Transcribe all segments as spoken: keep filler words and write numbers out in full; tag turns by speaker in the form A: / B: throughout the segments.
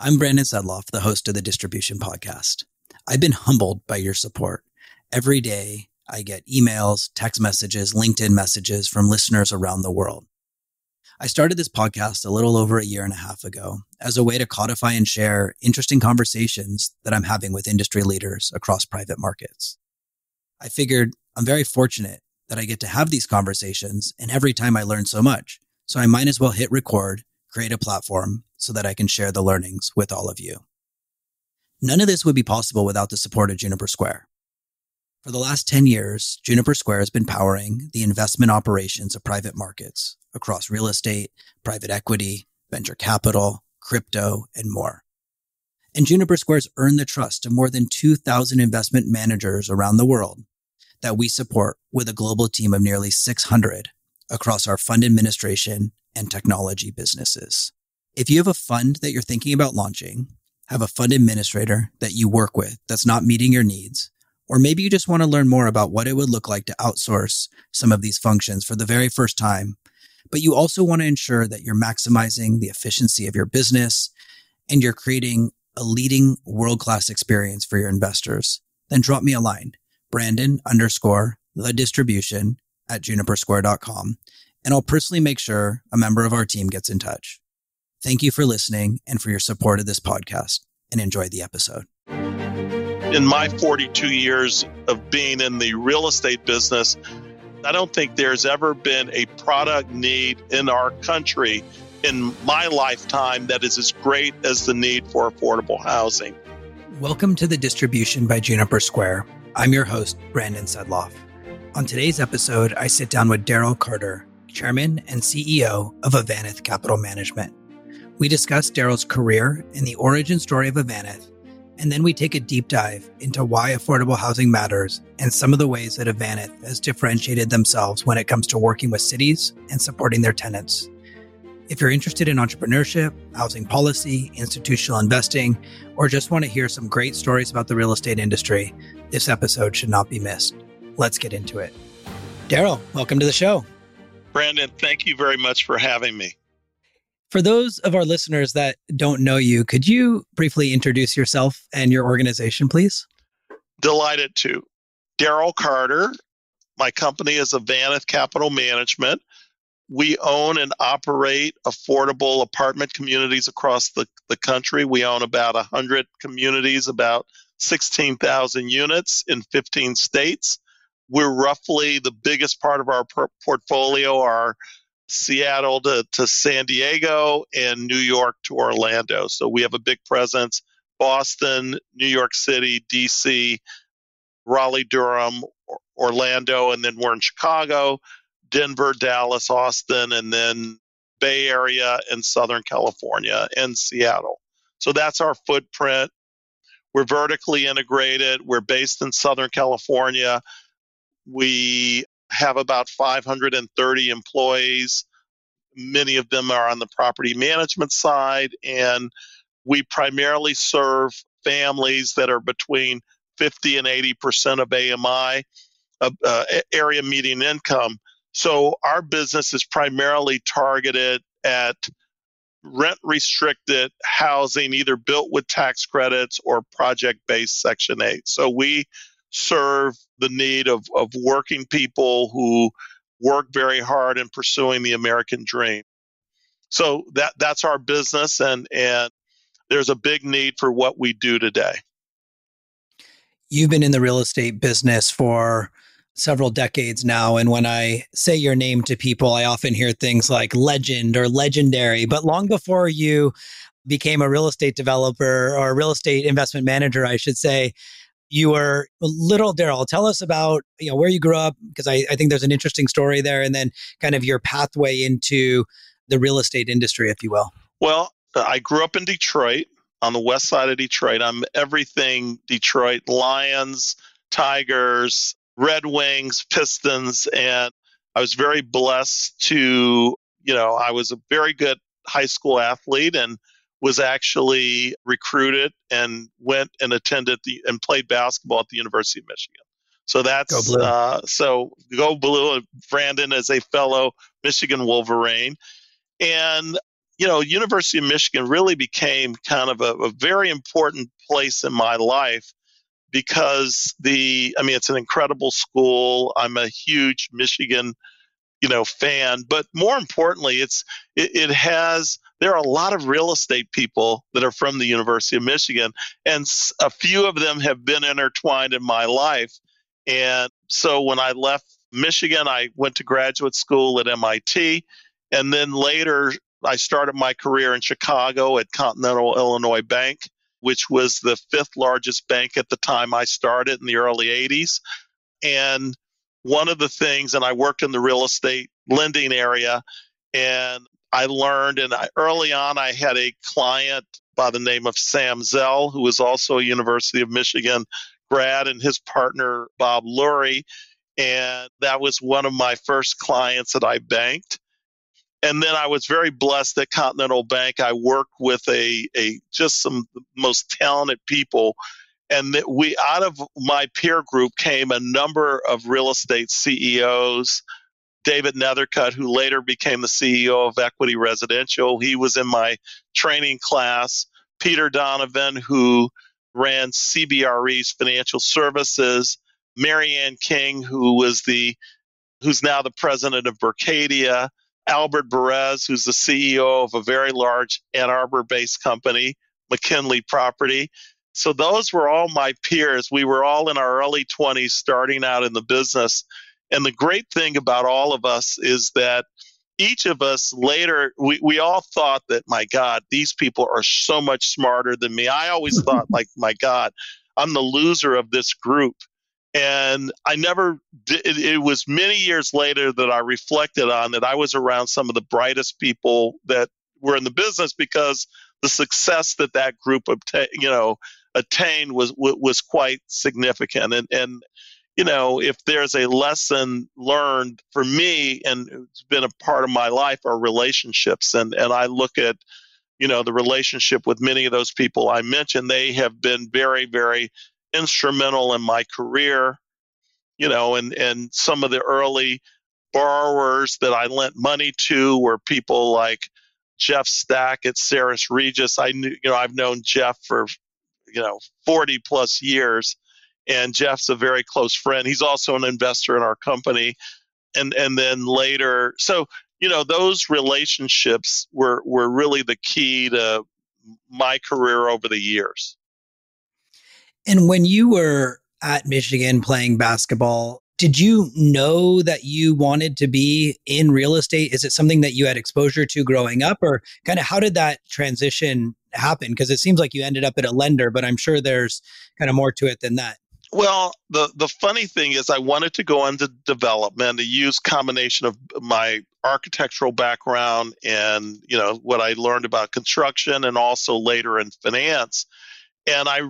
A: I'm Brandon Sedloff, the host of the Distribution Podcast. I've been humbled by your support. Every day, I get emails, text messages, LinkedIn messages from listeners around the world. I started this podcast a little over a year and a half ago as a way to codify and share interesting conversations that I'm having with industry leaders across private markets. I figured I'm very fortunate that I get to have these conversations, and every time I learn so much. So I might as well hit record, create a platform so that I can share the learnings with all of you. None of this would be possible without the support of Juniper Square. For the last ten years, Juniper Square has been powering the investment operations of private markets across real estate, private equity, venture capital, crypto, and more. And Juniper Square has earned the trust of more than two thousand investment managers around the world that we support with a global team of nearly six hundred across our fund administration and technology businesses. If you have a fund that you're thinking about launching, have a fund administrator that you work with that's not meeting your needs, or maybe you just want to learn more about what it would look like to outsource some of these functions for the very first time, but you also want to ensure that you're maximizing the efficiency of your business and you're creating a leading world-class experience for your investors, then drop me a line, Brandon underscore the distribution at juniper square dot com, and I'll personally make sure a member of our team gets in touch. Thank you for listening and for your support of this podcast, and enjoy the episode.
B: In my forty-two years of being in the real estate business, I don't think there's ever been a product need in our country in my lifetime that is as great as the need for affordable housing.
A: Welcome to the Distribution by Juniper Square. I'm your host, Brandon Sedloff. On today's episode, I sit down with Daryl Carter, Chairman and C E O of Avaneth Capital Management. We discuss Daryl's career and the origin story of Avaneth, and then we take a deep dive into why affordable housing matters and some of the ways that Avaneth has differentiated themselves when it comes to working with cities and supporting their tenants. If you're interested in entrepreneurship, housing policy, institutional investing, or just want to hear some great stories about the real estate industry, this episode should not be missed. Let's get into it. Daryl, welcome to the show.
B: Brandon, thank you very much for having me.
A: For those of our listeners that don't know you, could you briefly introduce yourself and your organization, please?
B: Delighted to. Daryl Carter. My company is Avaneth Capital Management. We own and operate affordable apartment communities across the, the country. We own about one hundred communities, about sixteen thousand units in fifteen states. We're roughly the biggest part of our per- portfolio are Seattle to, to San Diego and New York to Orlando. So we have a big presence, Boston, New York City, D C, Raleigh, Durham, Orlando, and then we're in Chicago, Denver, Dallas, Austin, and then Bay Area and Southern California and Seattle. So that's our footprint. We're vertically integrated. We're based in Southern California. We have about five hundred thirty employees. Many of them are on the property management side, and we primarily serve families that are between fifty and eighty percent of A M I, uh, uh, area median income. So our business is primarily targeted at rent-restricted housing, either built with tax credits or project-based Section eight. So we serve the need of, of working people who work very hard in pursuing the American dream. So that that's our business, and, and there's a big need for what we do today.
A: You've been in the real estate business for several decades now, and when I say your name to people, I often hear things like legend or legendary, but long before you became a real estate developer or a real estate investment manager, I should say, you were little Daryl. Tell us about, you know, where you grew up, because I, I think there's an interesting story there, and then kind of your pathway into the real estate industry, if you will.
B: Well, I grew up in Detroit, on the west side of Detroit. I'm everything Detroit: Lions, Tigers, Red Wings, Pistons, and I was very blessed to, you know, I was a very good high school athlete and was actually recruited and went and attended the and played basketball at the University of Michigan. So that's
A: Go Blue.
B: Uh, so go Blue. Brandon is a fellow Michigan Wolverine, and you know, University of Michigan really became kind of a, a very important place in my life because the, I mean, it's an incredible school. I'm a huge Michigan, you know, fan, but more importantly, it's, it, it has, there are a lot of real estate people that are from the University of Michigan, and a few of them have been intertwined in my life. And so when I left Michigan, I went to graduate school at M I T, and then later I started my career in Chicago at Continental Illinois Bank, which was the fifth largest bank at the time I started in the early eighties. And one of the things, and I worked in the real estate lending area, and I learned, and I, early on, I had a client by the name of Sam Zell, who was also a University of Michigan grad, and his partner, Bob Lurie. And that was one of my first clients that I banked. And then I was very blessed at Continental Bank. I worked with a, a just some most talented people. And that we, out of my peer group came a number of real estate C E Os. David Nethercutt, who later became the C E O of Equity Residential, he was in my training class. Peter Donovan, who ran C B R E's financial services. Mary Ann King, who was the, who's now the president of Berkadia. Albert Perez, who's the C E O of a very large Ann Arbor-based company, McKinley Property. So those were all my peers. We were all in our early twenties starting out in the business. And the great thing about all of us is that each of us later, we, we all thought that, my God, these people are so much smarter than me. I always thought, like, my God, I'm the loser of this group. And I never, it, it was many years later that I reflected on that I was around some of the brightest people that were in the business, because the success that that group obta- you know, attained was was quite significant. And, and, you know, if there's a lesson learned for me, and it's been a part of my life, are relationships. And, and I look at, you know, the relationship with many of those people I mentioned. They have been very, very instrumental in my career, you know, and, and some of the early borrowers that I lent money to were people like Jeff Stack at Ceres Regis. I knew, you know, I've known Jeff for, you know, forty plus years, and Jeff's a very close friend. He's also an investor in our company. And, and then later, so, you know, those relationships were, were really the key to my career over the years.
A: And when you were at Michigan playing basketball, did you know that you wanted to be in real estate? Is it something that you had exposure to growing up, or kind of how did that transition happen? Because it seems like you ended up at a lender, but I'm sure there's kind of more to it than that.
B: Well, the, the funny thing is I wanted to go into development, to use combination of my architectural background and, you know, what I learned about construction, and also later in finance. And I,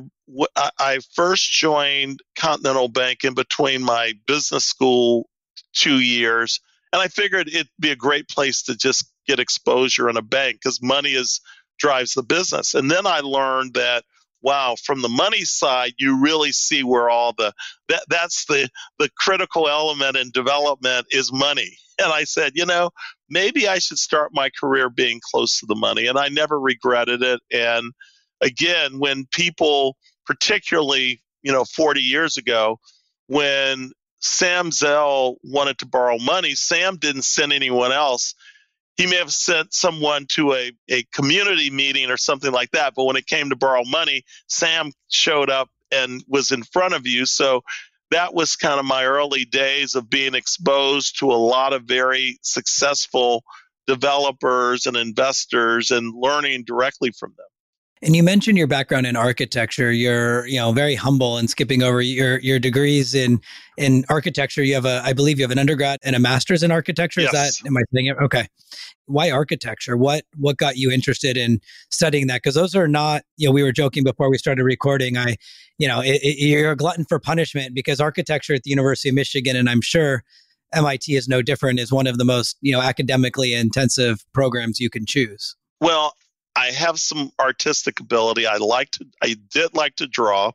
B: I first joined Continental Bank in between my business school two years. And I figured it'd be a great place to just get exposure in a bank, because money is drives the business. And then I learned that, wow, from the money side, you really see where all the, that that's the, the critical element in development is money. And I said, you know, maybe I should start my career being close to the money. And I never regretted it. And again, when people, particularly, you know, forty years ago, when Sam Zell wanted to borrow money, Sam didn't send anyone else. He may have sent someone to a, a community meeting or something like that. But when it came to borrow money, Sam showed up and was in front of you. So that was kind of my early days of being exposed to a lot of very successful developers and investors, and learning directly from them.
A: And you mentioned your background in architecture. You're, you know, very humble, and skipping over your your degrees in in architecture. You have a, I believe you have an undergrad and a master's in architecture. Is
B: Yes.
A: that, am I saying it? Okay. Why architecture? What what got you interested in studying that? Because those are not, you know, we were joking before we started recording. I, you know, it, it, you're a glutton for punishment, because architecture at the University of Michigan, and I'm sure M I T is no different, is one of the most, you know, academically intensive programs you can choose.
B: Well, I have some artistic ability. I like to, I did like to draw.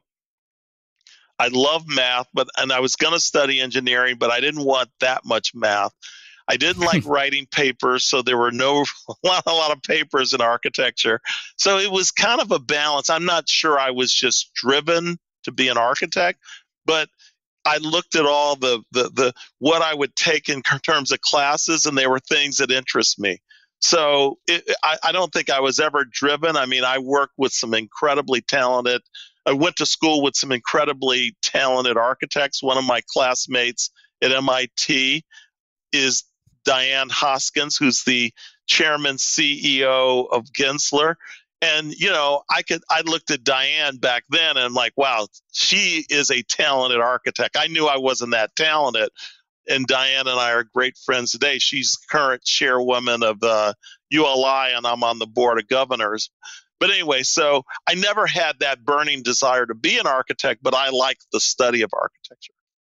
B: I love math, but, and I was going to study engineering, but I didn't want that much math. I didn't like writing papers, so there were no a lot, a lot of papers in architecture. So it was kind of a balance. I'm not sure I was just driven to be an architect, but I looked at all the the the what I would take in terms of classes, and there were things that interest me. So it, I, I don't think I was ever driven. I mean, I worked with some incredibly talented. I went to school with some incredibly talented architects. One of my classmates at M I T is Diane Hoskins, who's the chairman C E O of Gensler. And, you know, I could, I looked at Diane back then and I'm like, wow, she is a talented architect. I knew I wasn't that talented. And Diane and I are great friends today. She's current chairwoman of uh, U L I, and I'm on the board of governors. But anyway, so I never had that burning desire to be an architect, but I liked the study of architecture.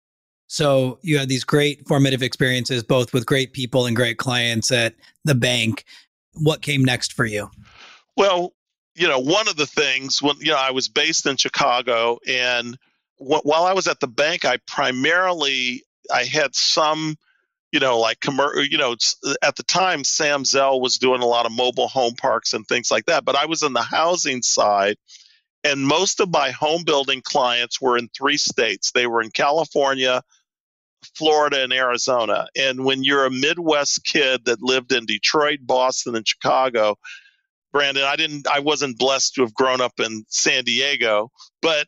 A: So you had these great formative experiences, both with great people and great clients at the bank. What came next for you?
B: Well, you know, one of the things, when, you know, I was based in Chicago, and wh- while I was at the bank, I primarily, I had some, you know, like, commer- you know, at the time, Sam Zell was doing a lot of mobile home parks and things like that. But I was in the housing side, and most of my home building clients were in three states. They were in California, Florida, and Arizona. And when you're a Midwest kid that lived in Detroit, Boston, and Chicago, Brandon, I didn't, I wasn't blessed to have grown up in San Diego, but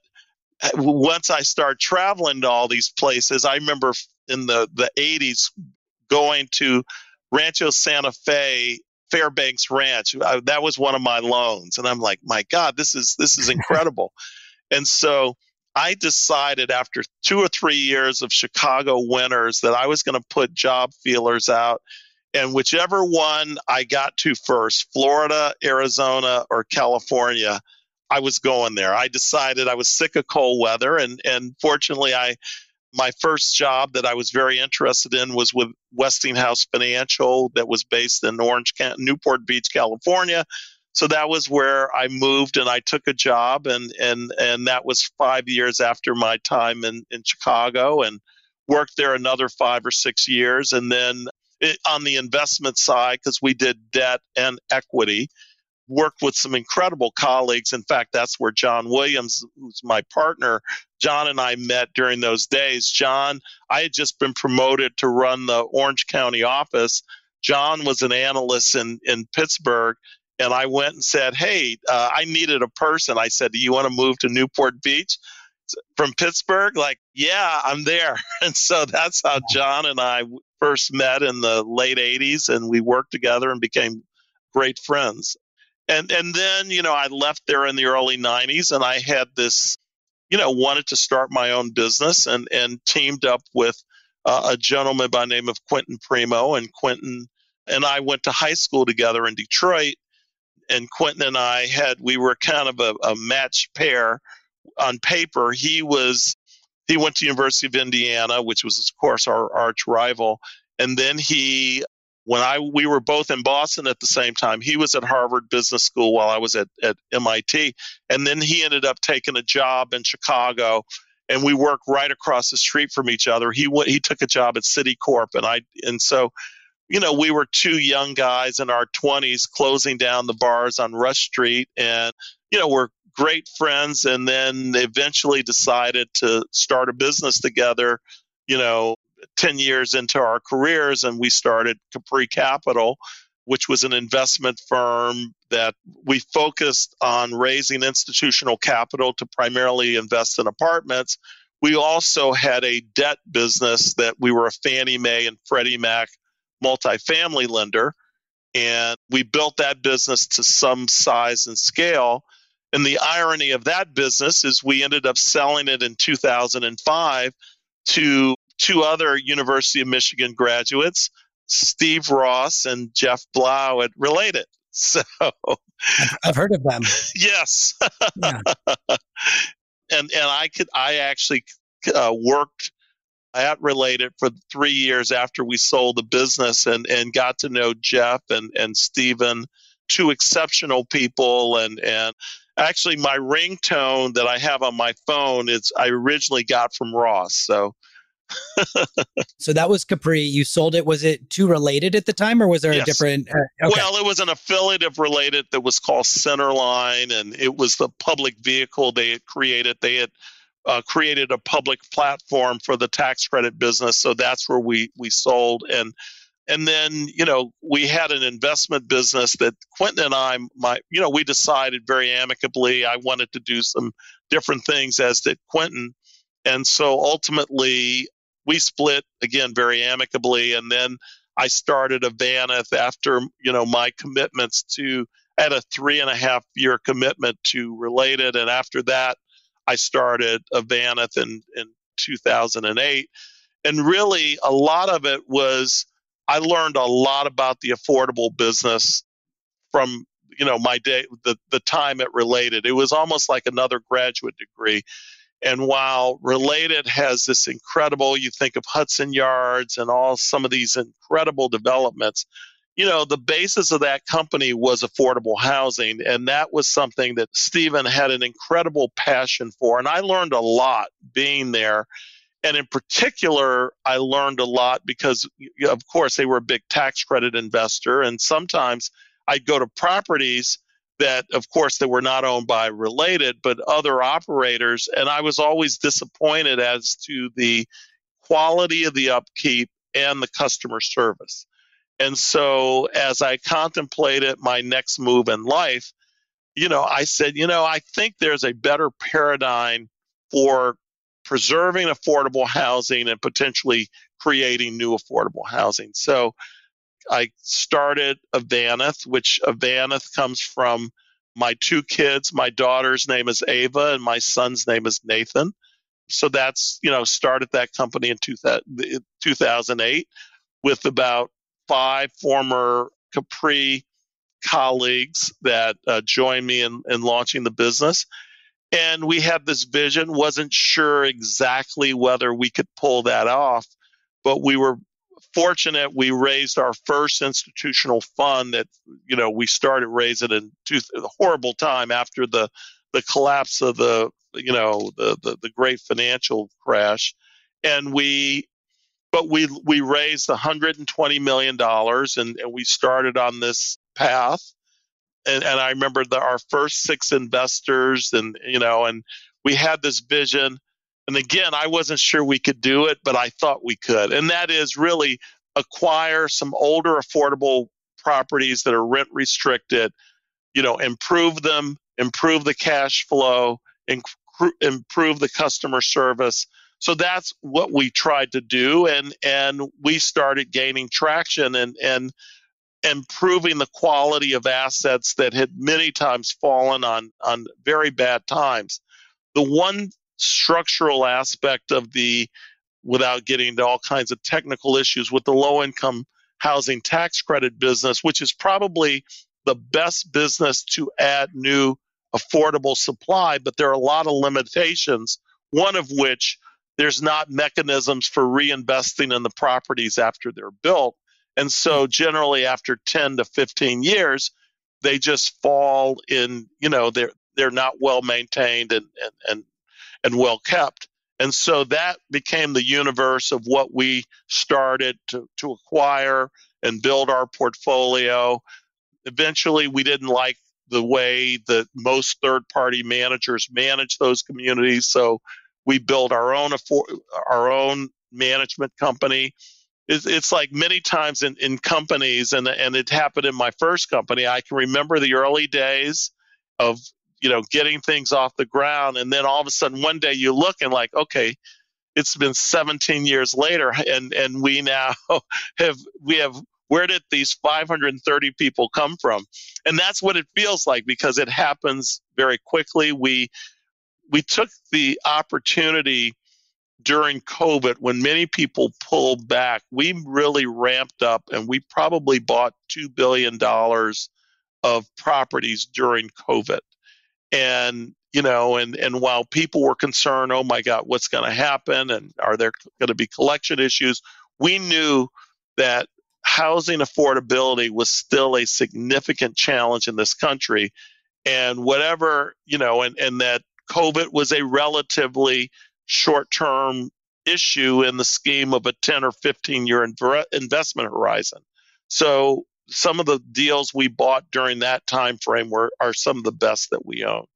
B: once I started traveling to all these places, I remember in the, the eighties going to Rancho Santa Fe, Fairbanks Ranch. I, that was one of my loans. And I'm like, my God, this is, this is incredible. And so I decided after two or three years of Chicago winters that I was going to put job feelers out. And whichever one I got to first, Florida, Arizona, or California, I was going there. I decided I was sick of cold weather. And, and fortunately, I my first job that I was very interested in was with Westinghouse Financial, that was based in Orange, Newport Beach, California. So that was where I moved, and I took a job, and and and that was five years after my time in, in Chicago, and worked there another five or six years. And then it, on the investment side, because we did debt and equity, worked with some incredible colleagues. In fact, that's where John Williams, who's my partner, John and I met during those days. John, I had just been promoted to run the Orange County office. John was an analyst in, in Pittsburgh. And I went and said, hey, uh, I needed a person. I said, do you want to move to Newport Beach from Pittsburgh? Like, yeah, I'm there. And so that's how John and I first met in the late eighties, and we worked together and became great friends. And and then, you know, I left there in the early nineties, and I had this, you know, wanted to start my own business, and, and teamed up with uh, a gentleman by the name of Quentin Primo. And Quentin and I went to high school together in Detroit. And Quentin and I had, we were kind of a, a matched pair on paper. He was, he went to University of Indiana, which was, of course, our arch rival. And then he, when I, we were both in Boston at the same time, he was at Harvard Business School while I was at, at M I T. And then he ended up taking a job in Chicago, and we worked right across the street from each other. He went, he took a job at Citicorp, and I, and so, you know, we were two young guys in our twenties closing down the bars on Rush Street, and, you know, we're great friends. And then eventually decided to start a business together, you know, ten years into our careers. And we started Capri Capital, which was an investment firm that we focused on raising institutional capital to primarily invest in apartments. We also had a debt business that we were a Fannie Mae and Freddie Mac multifamily lender, and we built that business to some size and scale. And the irony of that business is we ended up selling it in two thousand five to two other University of Michigan graduates, Steve Ross and Jeff Blau at Related. So
A: I've heard of them.
B: Yes.
A: Yeah.
B: and and I could I actually uh, worked at Related for three years after we sold the business, and, and got to know Jeff and, and Stephen, two exceptional people. And, and actually my ringtone that I have on my phone is I originally got from Ross. So
A: So that was Capri. You sold it. Was it to Related at the time, or was there
B: Yes.
A: a different? Uh, okay.
B: Well, it was an affiliate of Related that was called Centerline, and it was the public vehicle they had created. They had uh, created a public platform for the tax credit business, so that's where we we sold. And and then you know we had an investment business that Quentin and I, my you know, we decided very amicably. I wanted to do some different things, as did Quentin, and so ultimately we split again very amicably. And then I started Avaneth after, you know, my commitments to, I had a three and a half year commitment to Related. And after that, I started Avaneth in, in two thousand eight. And really, a lot of it was, I learned a lot about the affordable business from, you know, my day, the, the time at Related. It was almost like another graduate degree. And while Related has this incredible, you think of Hudson Yards and all some of these incredible developments, you know, the basis of that company was affordable housing. And that was something that Stephen had an incredible passion for. And I learned a lot being there. And in particular, I learned a lot because, of course, they were a big tax credit investor. And sometimes I'd go to properties that, of course, that were not owned by Related, but other operators. And I was always disappointed as to the quality of the upkeep and the customer service. And so as I contemplated my next move in life, you know, I said, you know, I think there's a better paradigm for preserving affordable housing and potentially creating new affordable housing. So I started Avaneth, which Avaneth comes from my two kids. My daughter's name is Ava and my son's name is Nathan. So that's, you know, started that company in two thousand eight with about five former Capri colleagues that uh, joined me in, in launching the business. And we had this vision, wasn't sure exactly whether we could pull that off, but we were fortunate. We raised our first institutional fund that, you know, we started raising in two, a horrible time after the, the collapse of the, you know, the, the, the great financial crash. And we, but we, we raised one hundred twenty million dollars and, and we started on this path. And, and I remember the, our first six investors and, you know, and we had this vision. And again, I wasn't sure we could do it, but I thought we could. And that is really acquire some older affordable properties that are rent restricted, you know, improve them, improve the cash flow, imp- improve the customer service. So that's what we tried to do. And, and we started gaining traction and, and improving the quality of assets that had many times fallen on, on very bad times. The one structural aspect of the, without getting into all kinds of technical issues, with the low-income housing tax credit business, which is probably the best business to add new affordable supply, but there are a lot of limitations, one of which there's not mechanisms for reinvesting in the properties after they're built. And so generally after ten to fifteen years, they just fall in, you know, they're they're not well maintained and and and, and well kept. And so that became the universe of what we started to, to acquire and build our portfolio. Eventually, we didn't like the way that most third-party managers manage those communities, so we built our own our own management company. It's, it's like many times in, in companies, and and it happened in my first company. I can remember the early days of, you know, getting things off the ground, and then all of a sudden one day you look and like, okay, it's been seventeen years later, and and we now have we have where did these five hundred thirty people come from? And that's what it feels like, because it happens very quickly. We we took the opportunity during COVID, when many people pulled back. We really ramped up, and we probably bought two billion dollars of properties during COVID. And, you know, and, and while people were concerned, oh my God, what's going to happen? And are there going to be collection issues? We knew that housing affordability was still a significant challenge in this country. And whatever, you know, and, and that COVID was a relatively short-term issue in the scheme of a ten or fifteen year inv- investment horizon. So some of the deals we bought during that time frame were are some of the best that we own.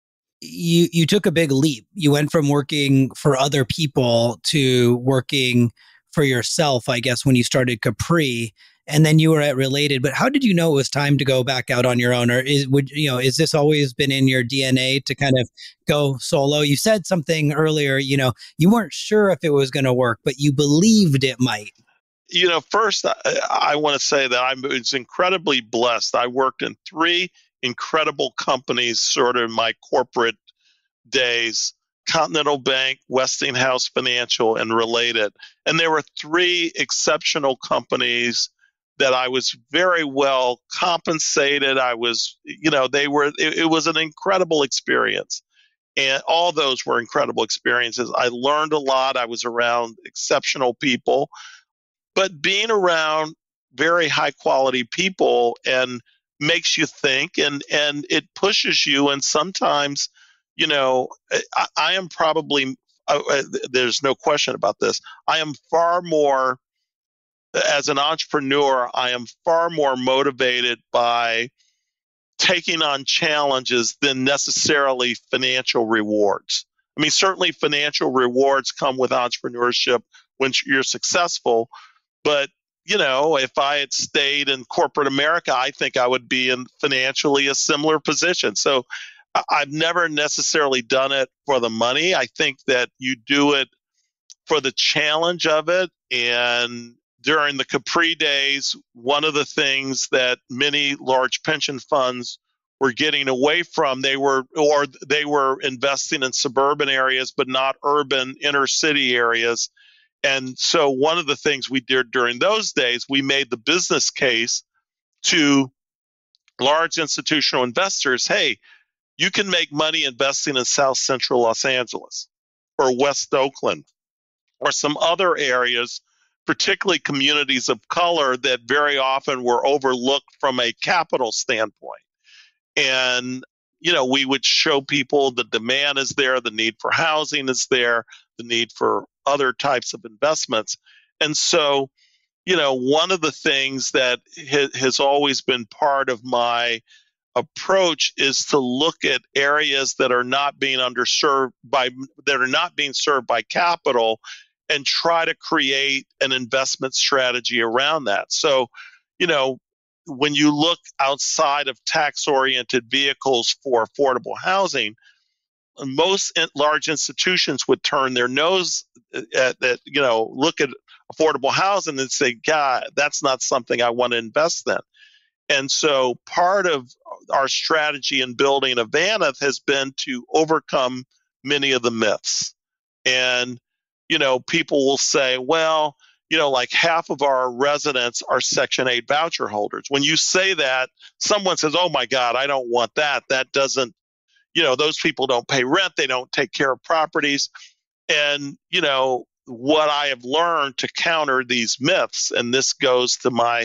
A: You you took a big leap. You went from working for other people to working for yourself, I guess, when you started Capri, and then you were at Related. But how did you know it was time to go back out on your own? Or is would you know, is this always been in your D N A to kind of go solo? You said something earlier, you know, you weren't sure if it was going to work, but you believed it might.
B: You know, first, I, I want to say that I was incredibly blessed. I worked in three incredible companies sort of in my corporate days: Continental Bank, Westinghouse Financial, and Related. And there were three exceptional companies that I was very well compensated. I was, you know, they were, it, it was an incredible experience. And all those were incredible experiences. I learned a lot. I was around exceptional people. But being around very high quality people and makes you think, and and it pushes you. And sometimes, you know, I, I am probably, uh, there's no question about this, I am far more, as an entrepreneur, I am far more motivated by taking on challenges than necessarily financial rewards. I mean, certainly financial rewards come with entrepreneurship when you're successful. But, you know, if I had stayed in corporate America, I think I would be in financially a similar position. So I've never necessarily done it for the money. I think that you do it for the challenge of it. And during the Capri days, one of the things that many large pension funds were getting away from, they were, or they were investing in suburban areas, but not urban inner city areas. And so one of the things we did during those days, we made the business case to large institutional investors: hey, you can make money investing in South Central Los Angeles or West Oakland or some other areas, particularly communities of color that very often were overlooked from a capital standpoint. And, you know, we would show people the demand is there, the need for housing is there, the need for other types of investments. And so, you know, one of the things that ha- has always been part of my approach is to look at areas that are not being underserved by, that are not being served by capital, and try to create an investment strategy around that. So, you know, when you look outside of tax-oriented vehicles for affordable housing, most large institutions would turn their nose at that, you know, look at affordable housing and say, God, that's not something I want to invest in. And so part of our strategy in building Avaneth has been to overcome many of the myths. And, you know, people will say, well, you know, like half of our residents are Section eight voucher holders. When you say that, someone says, oh my God, I don't want that. That doesn't, you know, those people don't pay rent. They don't take care of properties. And, you know, what I have learned to counter these myths, and this goes to my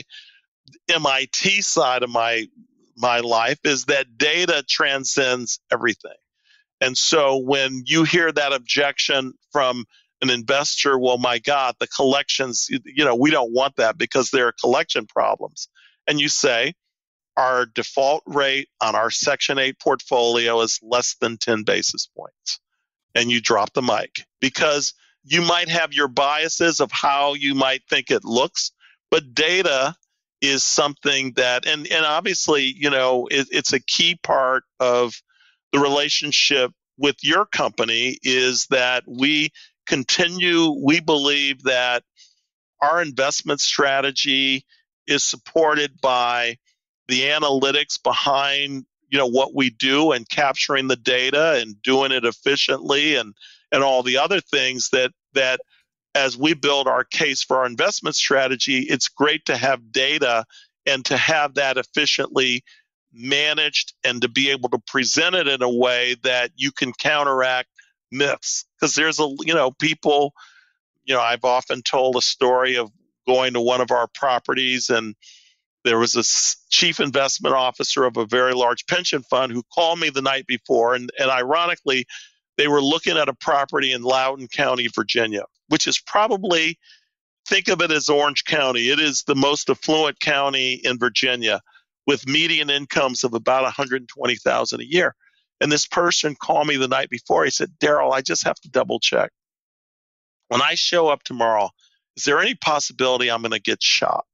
B: M I T side of my my life, is that data transcends everything. And so when you hear that objection from an investor, well, my God, the collections, you know, we don't want that because there are collection problems. And you say, our default rate on our Section eight portfolio is less than ten basis points. And you drop the mic, because you might have your biases of how you might think it looks, but data is something that, and, and obviously, you know, it, it's a key part of the relationship with your company, is that we continue, we believe that our investment strategy is supported by the analytics behind, you know, what we do, and capturing the data and doing it efficiently, and and all the other things that that as we build our case for our investment strategy, it's great to have data and to have that efficiently managed, and to be able to present it in a way that you can counteract myths. Because there's a, you know, people, you know, I've often told a story of going to one of our properties, and there was a chief investment officer of a very large pension fund who called me the night before. And, and ironically, they were looking at a property in Loudoun County, Virginia, which is probably, think of it as Orange County. It is the most affluent county in Virginia with median incomes of about one hundred twenty thousand dollars a year. And this person called me the night before. He said, Daryl, I just have to double check. When I show up tomorrow, is there any possibility I'm going to get shot?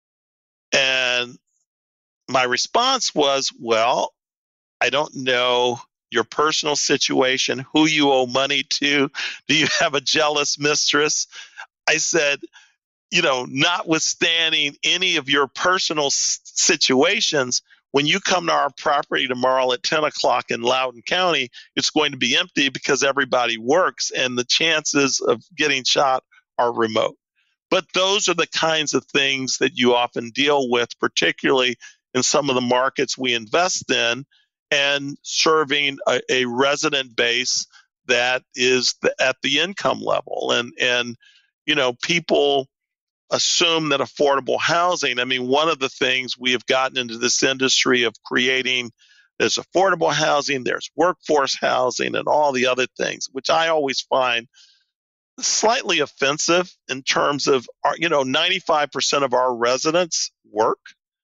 B: And my response was, well, I don't know your personal situation, who you owe money to. Do you have a jealous mistress? I said, you know, notwithstanding any of your personal s- situations, when you come to our property tomorrow at ten o'clock in Loudoun County, it's going to be empty because everybody works and the chances of getting shot are remote. But those are the kinds of things that you often deal with, particularly in some of the markets we invest in, and serving a, a resident base that is the, at the income level. And, and, you know, people assume that affordable housing, I mean, one of the things we have gotten into this industry of creating, there's affordable housing, there's workforce housing, and all the other things, which I always find slightly offensive in terms of, our, you know, ninety-five percent of our residents work,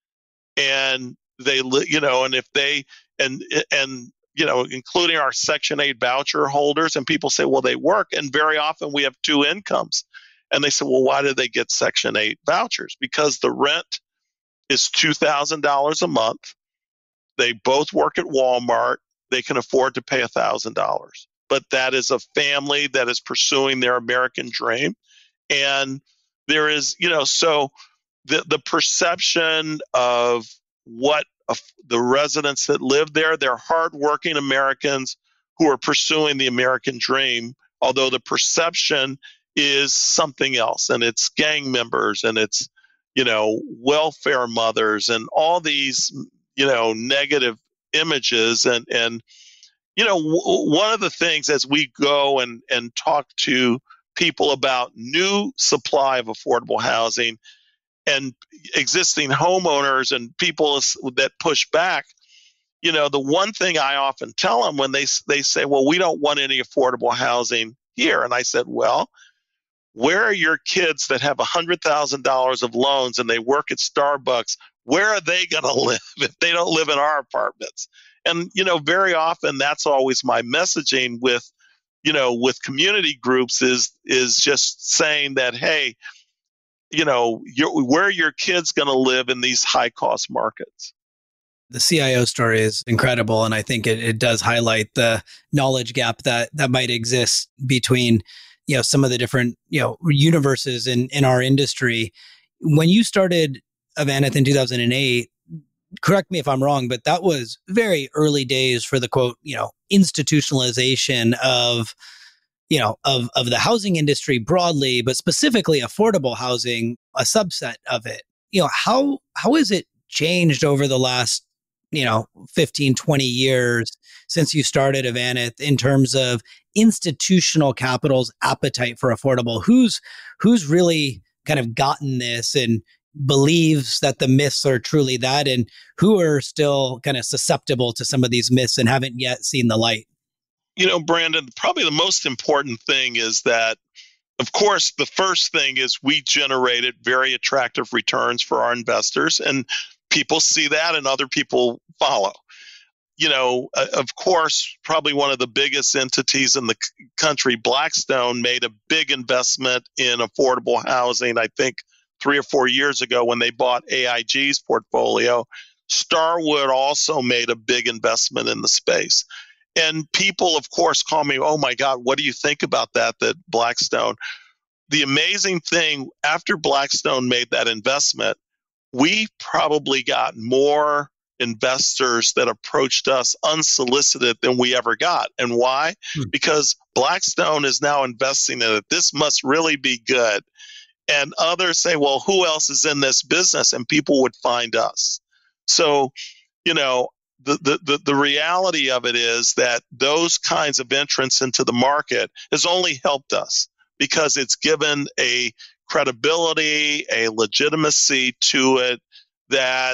B: and they, you know, and if they, and, and, you know, including our Section eight voucher holders, and people say, well, they work, and very often we have two incomes. And they say, well, why do they get Section eight vouchers? Because the rent is two thousand dollars a month. They both work at Walmart. They can afford to pay one thousand dollars. But that is a family that is pursuing their American dream. And there is, you know, so the, the perception of what a, the residents that live there, they're hardworking Americans who are pursuing the American dream, although the perception is something else, and it's gang members, and it's, you know, welfare mothers, and all these, you know, negative images. And, and you know, w- one of the things as we go and, and talk to people about new supply of affordable housing and existing homeowners and people that push back, you know, the one thing I often tell them when they they say, well, we don't want any affordable housing here. And I said, well, where are your kids that have one hundred thousand dollars of loans and they work at Starbucks? Where are they going to live if they don't live in our apartments? And, you know, very often that's always my messaging with, you know, with community groups is, is just saying that, hey, you know, you're, where are your kids going to live in these high cost markets?
A: The C I O story is incredible. And I think it, it does highlight the knowledge gap that, that might exist between, you know, some of the different, you know, universes in, in our industry. When you started Avaneth in two thousand eight, correct me if I'm wrong, but that was very early days for the quote, you know, institutionalization of, you know, of, of the housing industry broadly, but specifically affordable housing, a subset of it. You know, how, how has it changed over the last, you know, fifteen, twenty years since you started Avaneth in terms of institutional capital's appetite for affordable? Who's, who's really kind of gotten this and believes that the myths are truly that, and who are still kind of susceptible to some of these myths and haven't yet seen the light?
B: You know, Brandon, probably the most important thing is that, of course, the first thing is we generated very attractive returns for our investors, and people see that and other people follow. You know, uh, of course, probably one of the biggest entities in the c- country, Blackstone, made a big investment in affordable housing, I think three or four years ago when they bought A I G's portfolio. Starwood also made a big investment in the space. And people, of course, call me, oh my God, what do you think about that, that Blackstone? The amazing thing, after Blackstone made that investment, we probably got more investors that approached us unsolicited than we ever got. And why? Hmm. Because Blackstone is now investing in it. This must really be good. And others say, well, who else is in this business? And people would find us. So, you know, the, the, the, the reality of it is that those kinds of entrants into the market has only helped us because it's given a credibility, a legitimacy to it that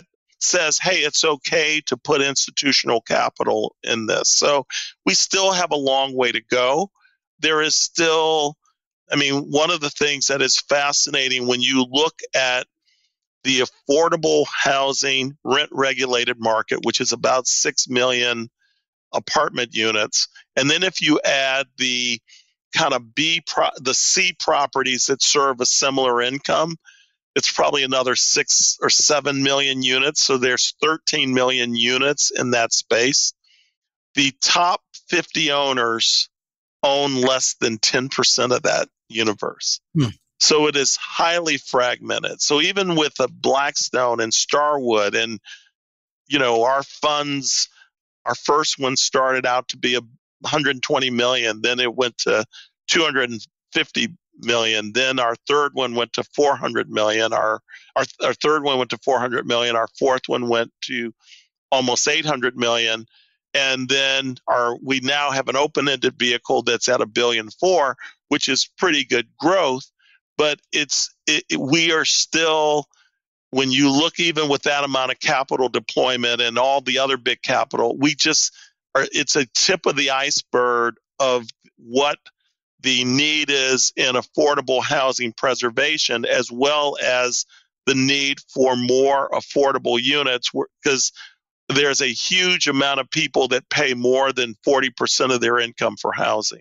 B: says, hey, it's okay to put institutional capital in this. So we still have a long way to go. There is still, I mean, one of the things that is fascinating when you look at the affordable housing rent regulated market, which is about six million apartment units. And then if you add the kind of B, pro- the C properties that serve a similar income, it's probably another six or seven million units. So there's thirteen million units in that space. The top fifty owners own less than ten percent of that universe. Hmm. So it is highly fragmented. So even with a Blackstone and Starwood and, you know, our funds, our first one started out to be a one hundred twenty million, then it went to two hundred fifty million. Then our third one went to four hundred million. Our, our, our third one went to four hundred million. Our fourth one went to almost eight hundred million. And then our, we now have an open-ended vehicle that's at a billion four, which is pretty good growth. But it's it, it, we are still, when you look even with that amount of capital deployment and all the other big capital, we just are, it's a tip of the iceberg of what the need is in affordable housing preservation, as well as the need for more affordable units, because there's a huge amount of people that pay more than forty percent of their income for housing.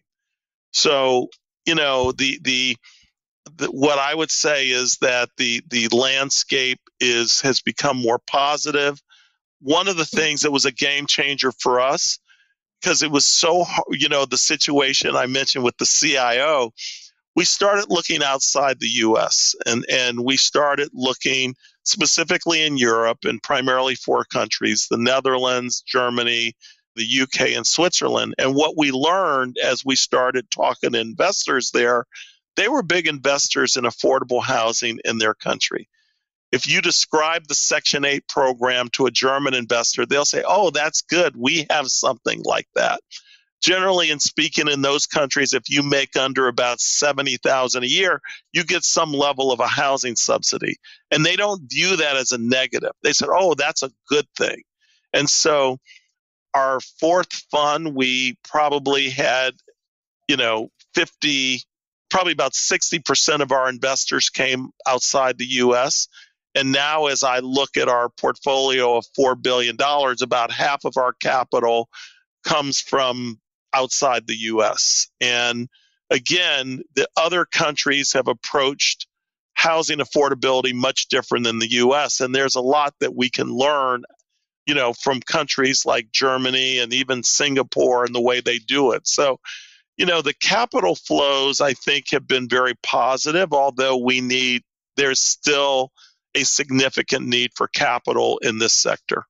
B: So, you know, the the The, what I would say is that the the landscape is has become more positive. One of the things that was a game changer for us, because it was so, you know, the situation I mentioned with the C I O, we started looking outside the U S and and we started looking specifically in Europe and primarily four countries: the Netherlands, Germany, the U K, and Switzerland. And what we learned as we started talking to investors there, they were big investors in affordable housing in their country. If you describe the Section eight program to a German investor, they'll say, oh, that's good. We have something like that. Generally, in speaking, in those countries, if you make under about seventy thousand dollars a year, you get some level of a housing subsidy. And they don't view that as a negative. They said, oh, that's a good thing. And so our fourth fund, we probably had, you know, fifty probably about sixty percent of our investors came outside the U S. And now as I look at our portfolio of four billion dollars, about half of our capital comes from outside the U S. And again, the other countries have approached housing affordability much different than the U S. And there's a lot that we can learn, you know, from countries like Germany and even Singapore and the way they do it. So, you know, the capital flows, I think, have been very positive, although we need, there's still a significant need for capital in this sector.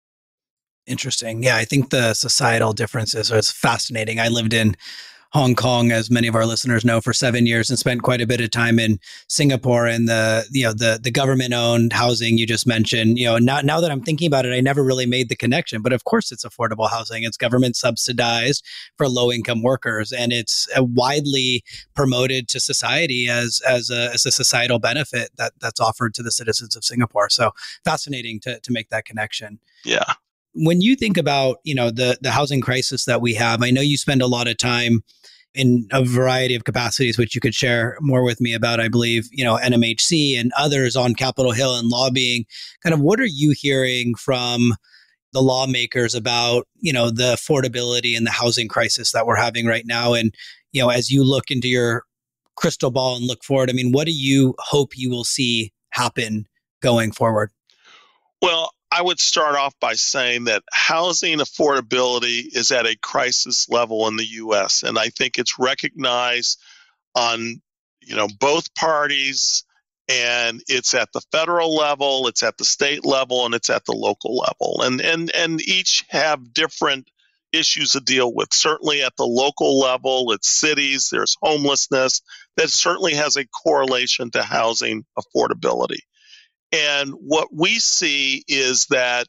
A: Interesting. Yeah, I think the societal differences are fascinating. I lived in Hong Kong, as many of our listeners know, for seven years and spent quite a bit of time in Singapore, and the, you know, the, the government owned housing you just mentioned, you know, now, now that I'm thinking about it, I never really made the connection, but of course it's affordable housing. It's government subsidized for low income workers, and it's uh, widely promoted to society as, as a, as a societal benefit that that's offered to the citizens of Singapore. So fascinating to, to make that connection.
B: Yeah.
A: When you think about, you know, the, the housing crisis that we have, I know you spend a lot of time in a variety of capacities, which you could share more with me about, I believe, you know, N M H C and others on Capitol Hill and lobbying. Kind of what are you hearing from the lawmakers about, you know, the affordability and the housing crisis that we're having right now? And, you know, as you look into your crystal ball and look forward, I mean, what do you hope you will see happen going forward?
B: Well, I would start off by saying that housing affordability is at a crisis level in the U S. And I think it's recognized on, you know, both parties, and it's at the federal level, it's at the state level, and it's at the local level. And and and each have different issues to deal with. Certainly at the local level, it's cities, there's homelessness that certainly has a correlation to housing affordability. And what we see is that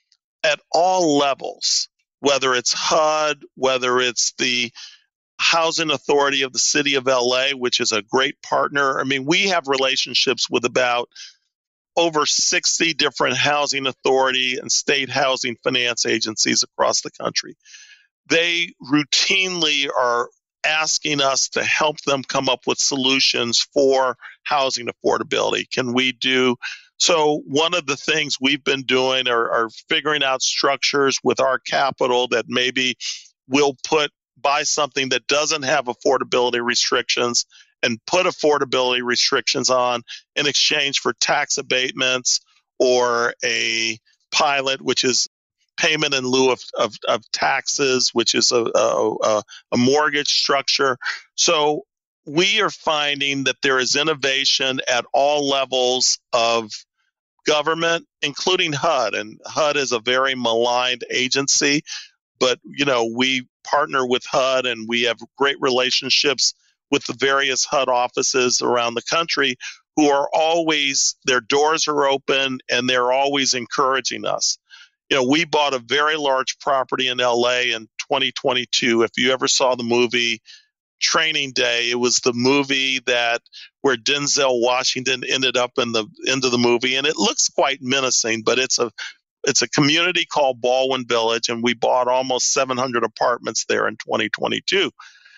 B: at all levels, whether it's H U D, whether it's the Housing Authority of the City of L A, which is a great partner. I mean, we have relationships with about over sixty different housing authority and state housing finance agencies across the country. They routinely are asking us to help them come up with solutions for housing affordability. Can we do so? One of the things we've been doing are, are figuring out structures with our capital that maybe we'll put buy something that doesn't have affordability restrictions and put affordability restrictions on in exchange for tax abatements or a pilot, which is payment in lieu of, of, of taxes, which is a, a, a mortgage structure. So we are finding that there is innovation at all levels of government, including H U D. And H U D is a very maligned agency, but you know we partner with H U D and we have great relationships with the various H U D offices around the country who are always, their doors are open and they're always encouraging us. You know, we bought a very large property in L A in twenty twenty-two. If you ever saw the movie Training Day, it was the movie that where Denzel Washington ended up in the end of the movie, and it looks quite menacing, but it's a it's a community called Baldwin Village, and we bought almost seven hundred apartments there in twenty twenty-two.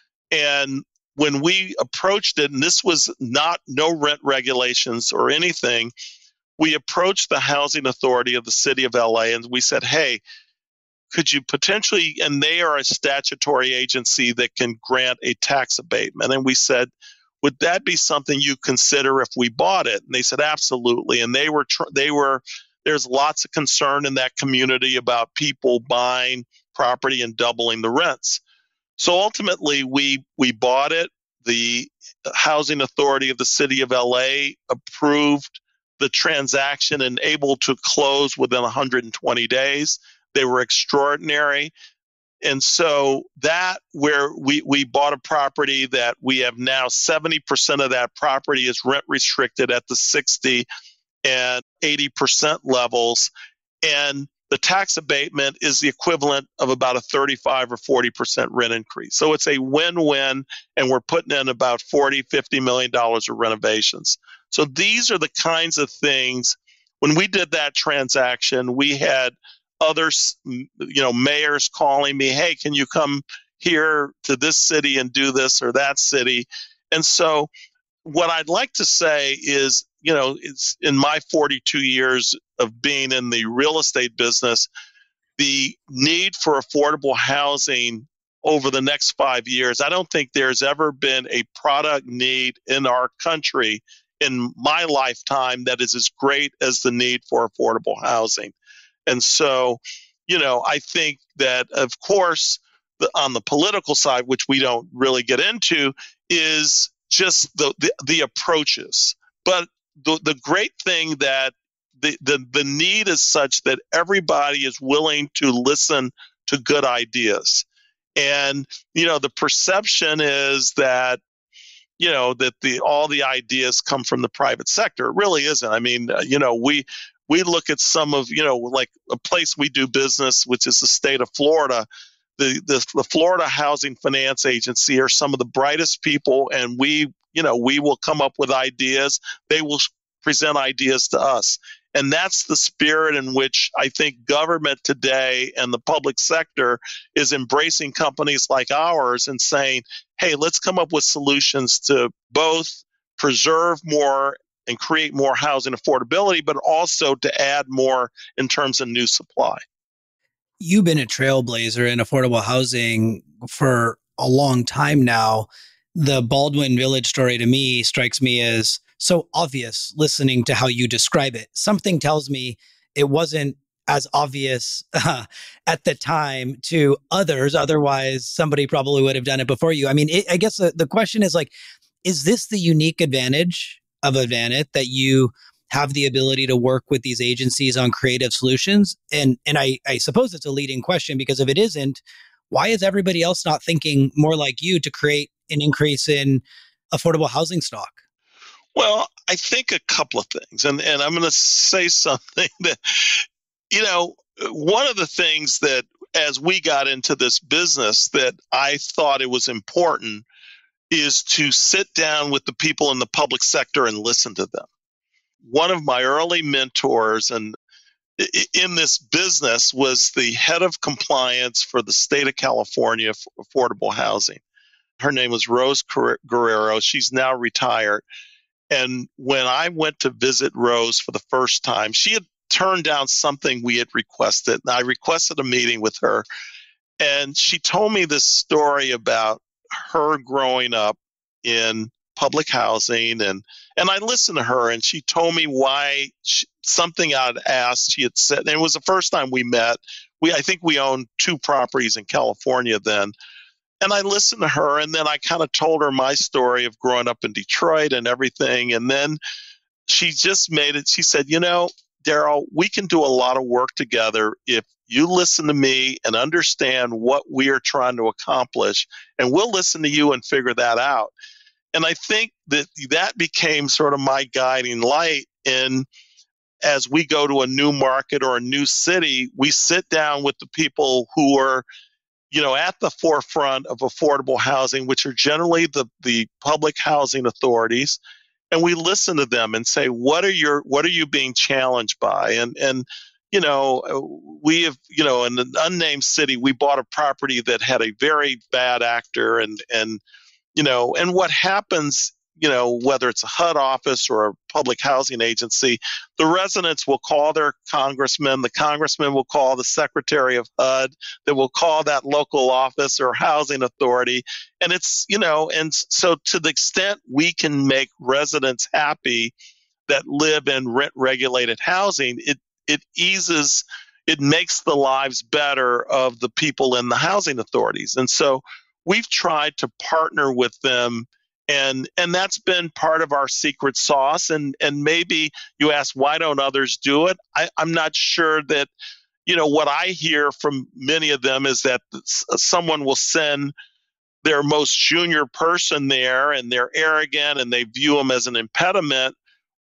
B: And when we approached it, and this was not no rent regulations or anything, we approached the housing authority of the city of L A and we said, hey, could you potentially, and they are a statutory agency that can grant a tax abatement. And we said, would that be something you consider if we bought it? And they said, absolutely. And they were, they were, there's lots of concern in that community about people buying property and doubling the rents. So ultimately, we we bought it. The housing authority of the city of L A approved the transaction and able to close within one hundred twenty days. They were extraordinary. And so that where we, we bought a property that we have now seventy percent of that property is rent restricted at the sixty and eighty percent levels. And the tax abatement is the equivalent of about a thirty-five or forty percent rent increase. So it's a win-win, and we're putting in about forty, fifty million dollars of renovations. So these are the kinds of things. When we did that transaction, we had others, you know, mayors calling me, hey, can you come here to this city and do this or that city? And so what I'd like to say is, you know, it's in my forty-two years of being in the real estate business, the need for affordable housing over the next five years, I don't think there's ever been a product need in our country in my lifetime that is as great as the need for affordable housing. And so, you know, I think that, of course, the, on the political side, which we don't really get into, is just the, the, the approaches. But the, the great thing that the, the, the need is such that everybody is willing to listen to good ideas. And, you know, the perception is that, you know, that the all the ideas come from the private sector. It really isn't. I mean, uh, you know, we we look at some of, you know, like a place we do business, which is the state of Florida. The, the, the Florida Housing Finance Agency are some of the brightest people, and we, you know, we will come up with ideas. They will present ideas to us. And that's the spirit in which I think government today and the public sector is embracing companies like ours and saying, hey, let's come up with solutions to both preserve more and create more housing affordability, but also to add more in terms of new supply.
A: You've been a trailblazer in affordable housing for a long time now. The Baldwin Village story to me strikes me as so obvious listening to how you describe it. Something tells me it wasn't as obvious uh, at the time to others. Otherwise, somebody probably would have done it before you. I mean, it, I guess the, the question is like, is this the unique advantage of Avanit that you have the ability to work with these agencies on creative solutions? And and I, I suppose it's a leading question, because if it isn't, why is everybody else not thinking more like you to create an increase in affordable housing stock?
B: Well, I think a couple of things, and, and I'm going to say something that, you know, one of the things that as we got into this business that I thought it was important is to sit down with the people in the public sector and listen to them. one of my early mentors and in this business was the head of compliance for the state of California for affordable housing. Her name was Rose Guerrero. She's now retired. And when I went to visit Rose for the first time, she had turned down something we had requested. And I requested a meeting with her. And she told me this story about her growing up in public housing. And, and I listened to her, and she told me why she, something I'd asked, she had said, and it was the first time we met. We, I think we owned two properties in California then. And I listened to her, and then I kind of told her my story of growing up in Detroit and everything. And then she just made it. She said, you know, Daryl, we can do a lot of work together if you listen to me and understand what we are trying to accomplish, and we'll listen to you and figure that out. And I think that that became sort of my guiding light. And as we go to a new market or a new city, we sit down with the people who are, you know, at the forefront of affordable housing, which are generally the, the public housing authorities. And we listen to them and say, what are your, what are you being challenged by? And, and, you know, we have, you know, in an unnamed city, we bought a property that had a very bad actor, and, and, you know, and what happens, you know, whether it's a H U D office or a public housing agency, the residents will call their congressman, the congressman will call the secretary of H U D, that will call that local office or housing authority. And it's, you know, and so to the extent we can make residents happy that live in rent regulated housing, it, it eases, it makes the lives better of the people in the housing authorities. And so we've tried to partner with them. And and that's been part of our secret sauce. And and maybe you ask, why don't others do it? I, I'm not sure that, you know, what I hear from many of them is that someone will send their most junior person there, and they're arrogant and they view them as an impediment.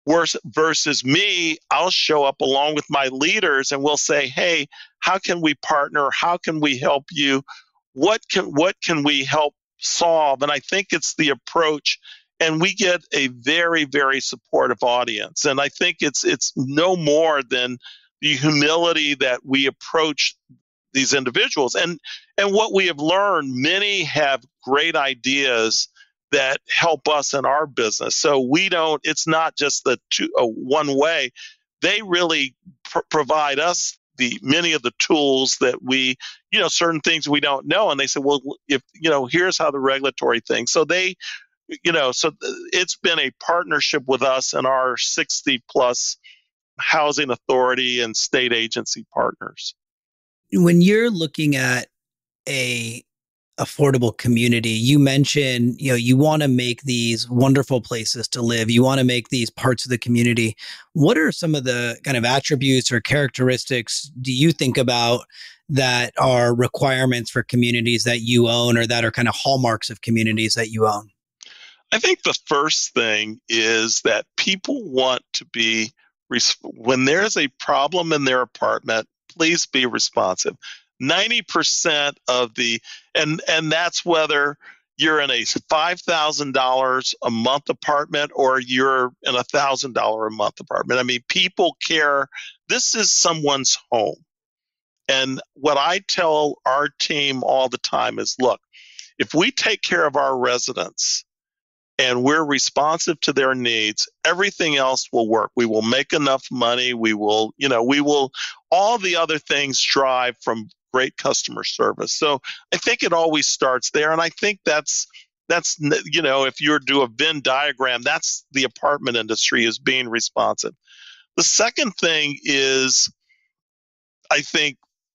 B: Versus me, I'll show up along with my leaders and we'll say, hey, how can we partner? How can we help you? What can what can we help solve? And I think it's the approach, and we get a very, very supportive audience. And I think it's it's no more than the humility that we approach these individuals. And and what we have learned, many have great ideas that help us in our business. So we don't, it's not just the two, uh, one way. They really pr- provide us the many of the tools that we, you know, certain things we don't know. And they say, well, if, you know, here's how the regulatory thing. So they, you know, so it's been a partnership with us and our sixty plus housing authority and state agency partners.
A: When you're looking at a affordable community, you mentioned, you know, you want to make these wonderful places to live. You want to make these parts of the community. What are some of the kind of attributes or characteristics do you think about that are requirements for communities that you own, or that are kind of hallmarks of communities that you own?
B: I think the first thing is that people want to be, when there's a problem in their apartment, please be responsive. ninety percent of the, and and that's whether you're in a five thousand dollars a month apartment or you're in a one thousand dollars a month apartment. I mean, people care. This is someone's home. And what I tell our team all the time is, look, if we take care of our residents and we're responsive to their needs, everything else will work. We will make enough money. We will, you know, we will, all the other things drive from great customer service. So I think it always starts there. And I think that's, that's, you know, if you do a Venn diagram, that's the apartment industry is being responsive. The second thing is, I think,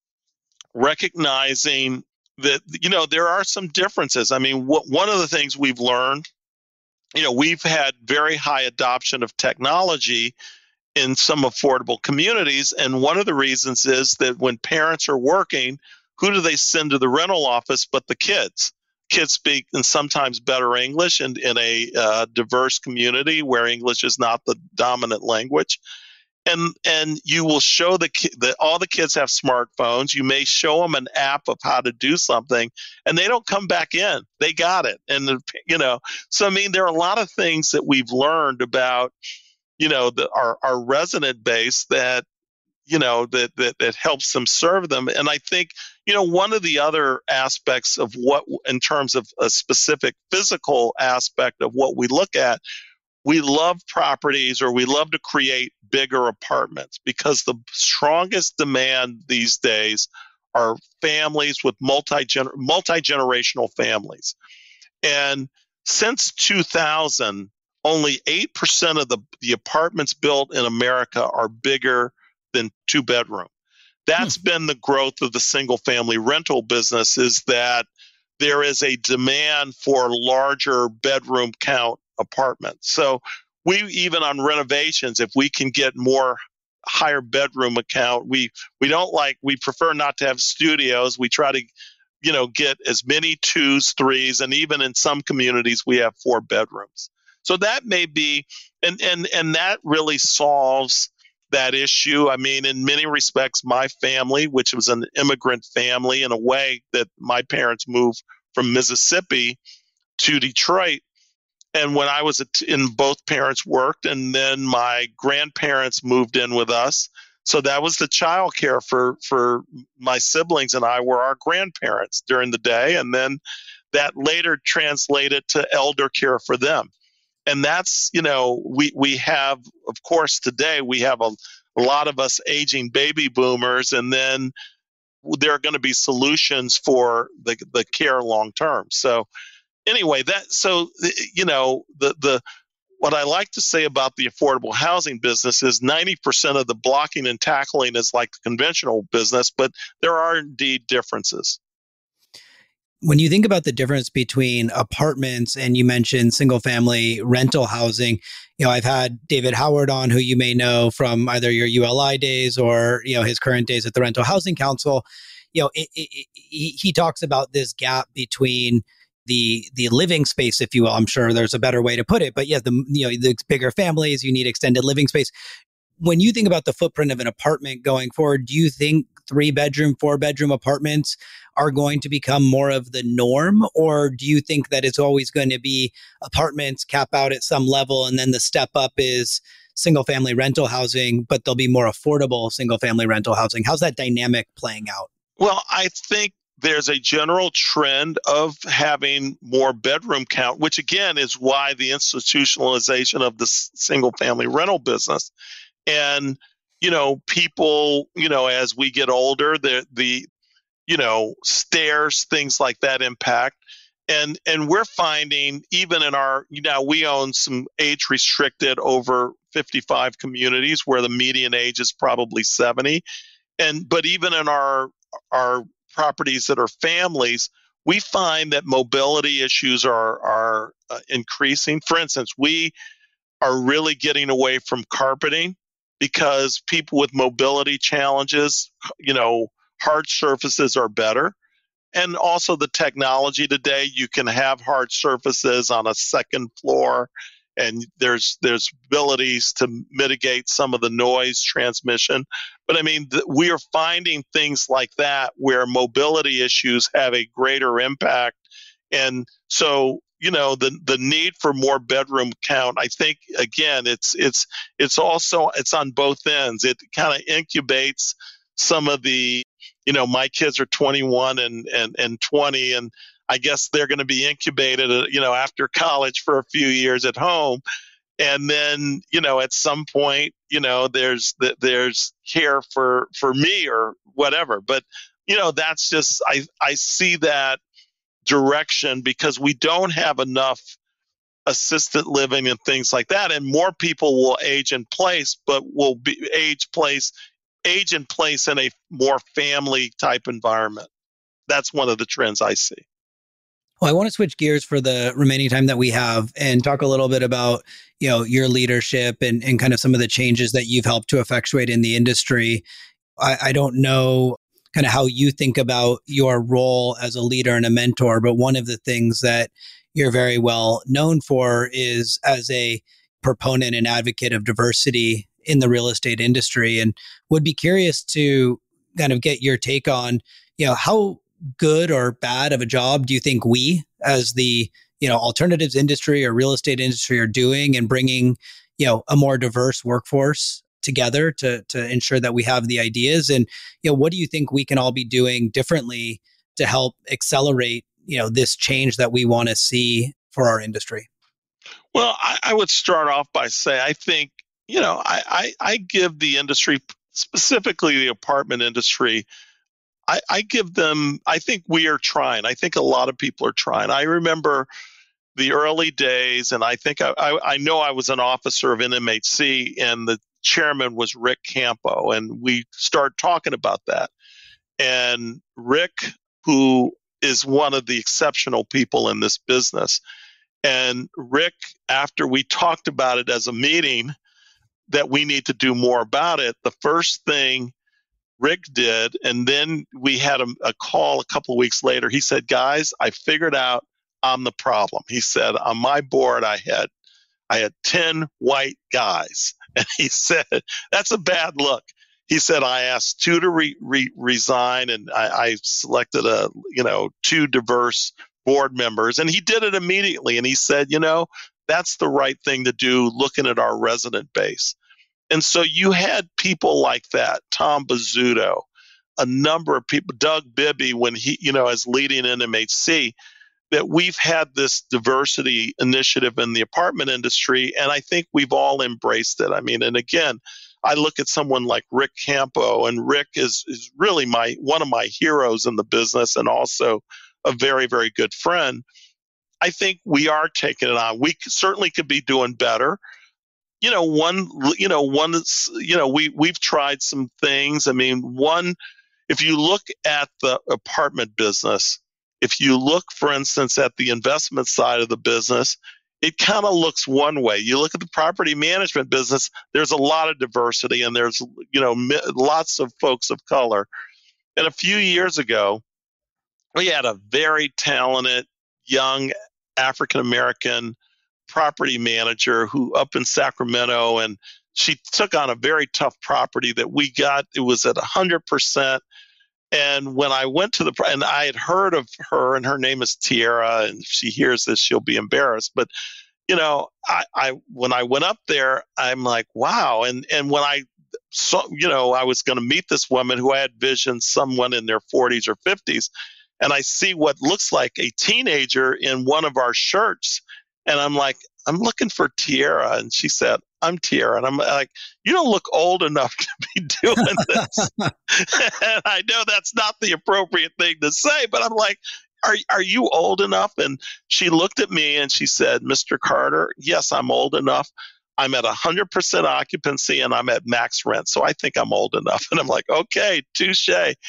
B: recognizing that, you know, there are some differences. I mean, wh- one of the things we've learned, you know, we've had very high adoption of technology in some affordable communities. And one of the reasons is that when parents are working, who do they send to the rental office but the kids? Kids speak and sometimes better English in, in a uh, diverse community where English is not the dominant language. And and you will show the ki- that all the kids have smartphones. You may show them an app of how to do something, and they don't come back in. They got it, and you know. So I mean, there are a lot of things that we've learned about you know, the, our, our resident base that, you know, that, that, that helps them serve them. And I think, you know, one of the other aspects of what, in terms of a specific physical aspect of what we look at, we love properties, or we love to create bigger apartments, because the strongest demand these days are families with multi-gener- multi-generational families. And since two thousand, only eight percent of the, the apartments built in America are bigger than two bedroom. That's hmm. been the growth of the single family rental business, is that there is a demand for larger bedroom count apartments. So we, even on renovations, if we can get more higher bedroom account, we, we don't like, we prefer not to have studios. We try to, you know, get as many twos, threes, and even in some communities, we have four bedrooms. So that may be, and, and, and that really solves that issue. I mean, in many respects, my family, which was an immigrant family in a way that my parents moved from Mississippi to Detroit. And when I was in, both parents worked, and then my grandparents moved in with us. So that was the child care for, for my siblings, and I were our grandparents during the day. And then that later translated to elder care for them. And that's, you know, we, we have, of course, today we have a, a lot of us aging baby boomers, and then there are going to be solutions for the, the care long term. So anyway, that, so, you know, the, the, what I like to say about the affordable housing business is ninety percent of the blocking and tackling is like the conventional business, but there are indeed differences.
A: When you think about the difference between apartments and you mentioned single family rental housing, you know, I've had David Howard on, who you may know from either your U L I days or, you know, his current days at the Rental Housing Council. You know, it, it, it, he, he talks about this gap between the the living space, if you will. I'm sure there's a better way to put it, but yeah, the, you know, the bigger families, you need extended living space. When you think about the footprint of an apartment going forward, do you think three bedroom, four bedroom apartments are going to become more of the norm? Or do you think that it's always going to be apartments cap out at some level, and then the step up is single family rental housing, but there'll be more affordable single family rental housing? How's that dynamic playing out?
B: Well, I think there's a general trend of having more bedroom count, which again is why the institutionalization of the single family rental business. And, you know, people, you know, as we get older, the, the, you know, stairs, things like that impact. And, and we're finding even in our, you know, we own some age restricted over fifty-five communities where the median age is probably seventy. And, but even in our, our properties that are families, we find that mobility issues are, are uh, increasing. For instance, we are really getting away from carpeting, because people with mobility challenges, you know, hard surfaces are better. And also the technology today, you can have hard surfaces on a second floor, and there's there's abilities to mitigate some of the noise transmission. But I mean, th- we are finding things like that where mobility issues have a greater impact. And so, you know, the the need for more bedroom count, I think, again, it's it's it's also, it's on both ends. It kind of incubates some of the, you know, my kids are twenty-one and and and twenty, and I guess they're going to be incubated, uh, you know, after college for a few years at home. And then, you know, at some point, you know, there's there's care for for me or whatever. But, you know, that's just, I I see that direction, because we don't have enough assisted living and things like that, and more people will age in place, but will be age place age in place in a more family type environment. That's one of the trends I see.
A: Well, I want to switch gears for the remaining time that we have and talk a little bit about, you know, your leadership and, and kind of some of the changes that you've helped to effectuate in the industry. I, I don't know kind of how you think about your role as a leader and a mentor, but one of the things that you're very well known for is as a proponent and advocate of diversity in the real estate industry, and would be curious to kind of get your take on, you know, how good or bad of a job do you think we as the, you know, alternatives industry or real estate industry are doing in bringing, you know, a more diverse workforce together to to ensure that we have the ideas? And, you know, what do you think we can all be doing differently to help accelerate, you know, this change that we want to see for our industry?
B: Well, I, I would start off by saying I think, you know, I, I, I give the industry, specifically the apartment industry, I, I give them, I think we are trying. I think a lot of people are trying. I remember the early days, and I think I, I, I know I was an officer of N M H C, and the chairman was Rick Campo, and we started talking about that. And Rick, who is one of the exceptional people in this business, and Rick, after we talked about it as a meeting, that we need to do more about it, the first thing Rick did, and then we had a, a call a couple of weeks later, he said, guys, I figured out I'm the problem. He said, on my board, I had I had ten white guys. And he said, that's a bad look. He said, I asked two to re, re, resign, and I, I selected a, you know, two diverse board members, and he did it immediately. And he said, you know, that's the right thing to do, looking at our resident base. And so you had people like that, Tom Bizzuto, a number of people, Doug Bibby, when he, you know, as leading N M H C, that we've had this diversity initiative in the apartment industry, and I think we've all embraced it. I mean, and again, I look at someone like Rick Campo, and Rick is is really my one of my heroes in the business, and also a very, very good friend. I think we are taking it on. We certainly could be doing better. You know, one, you know, one, you know, we we've tried some things. I mean, one, if you look at the apartment business, if you look, for instance, at the investment side of the business, it kind of looks one way. You look at the property management business, there's a lot of diversity, and there's, you know, lots of folks of color. And a few years ago, we had a very talented young African-American property manager who up in Sacramento, and she took on a very tough property that we got. It was at one hundred percent. And when I went to the, and I had heard of her, and her name is Tierra, and if she hears this, she'll be embarrassed. But, you know, I, I when I went up there, I'm like, wow. And, and when I saw, you know, I was going to meet this woman who I had visioned someone in their forties or fifties, and I see what looks like a teenager in one of our shirts. And I'm like, I'm looking for Tierra. And she said, I'm Tierra. And I'm like, you don't look old enough to be doing this. And I know that's not the appropriate thing to say, but I'm like, are, are you old enough? And she looked at me and she said, Mister Carter, yes, I'm old enough. I'm at one hundred percent occupancy and I'm at max rent. So I think I'm old enough. And I'm like, okay, touche.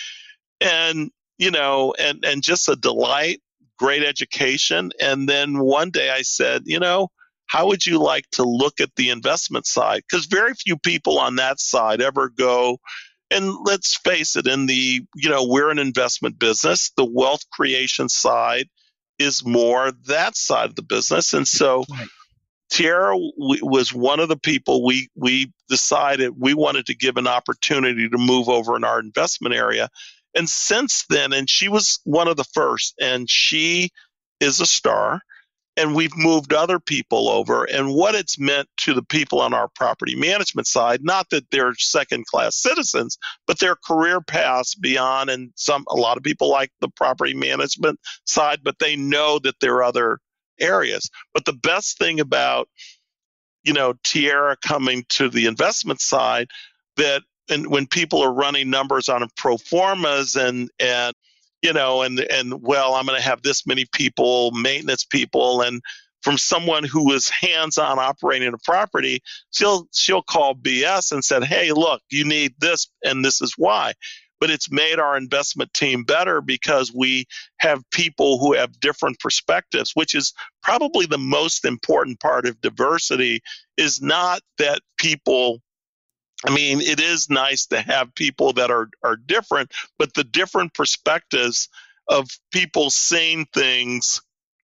B: And, you know, and, and just a delight, great education. And then one day I said, you know, how would you like to look at the investment side? Because very few people on that side ever go, and let's face it, in the, you know, we're an investment business. The wealth creation side is more that side of the business. And so right. Tierra w- was one of the people we, we decided we wanted to give an opportunity to move over in our investment area. And since then, and she was one of the first, and she is a star. And we've moved other people over. And what it's meant to the people on our property management side, not that they're second-class citizens, but their career paths beyond. And some, a lot of people like the property management side, but they know that there are other areas. But the best thing about, you know, Tierra coming to the investment side, that and when people are running numbers on pro formas and and you know, and, and well, I'm going to have this many people, maintenance people, and from someone who is hands-on operating a property, she'll she'll call B S and said, hey, look, you need this, and this is why. But it's made our investment team better because we have people who have different perspectives, which is probably the most important part of diversity, is not that people I mean, it is nice to have people that are, are different, but the different perspectives of people seeing things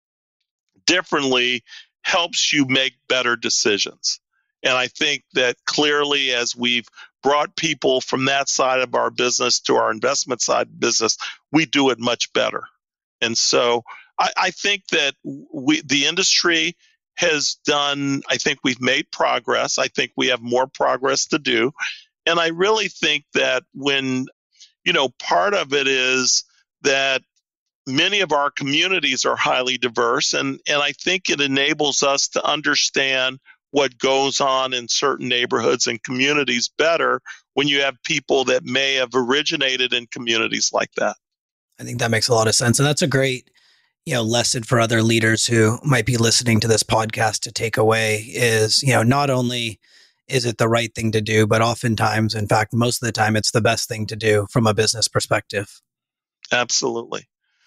B: differently helps you make better decisions. And I think that clearly, as we've brought people from that side of our business to our investment side business, we do it much better. And so I, I think that we, the industry has done, I think we've made progress. I think we have more progress to do. And I really think that when, you know, part of it is that many of our communities are highly diverse, and, and I think it enables us to understand what goes on in certain neighborhoods and communities better when you have people that may have originated in communities like that.
A: I think that makes a lot of sense. And that's a great, you know, lesson for other leaders who might be listening to this podcast to take away is, you know, not only is it the right thing to do, but oftentimes, in fact, most of the time, it's the best thing to do from a business perspective.
B: Absolutely.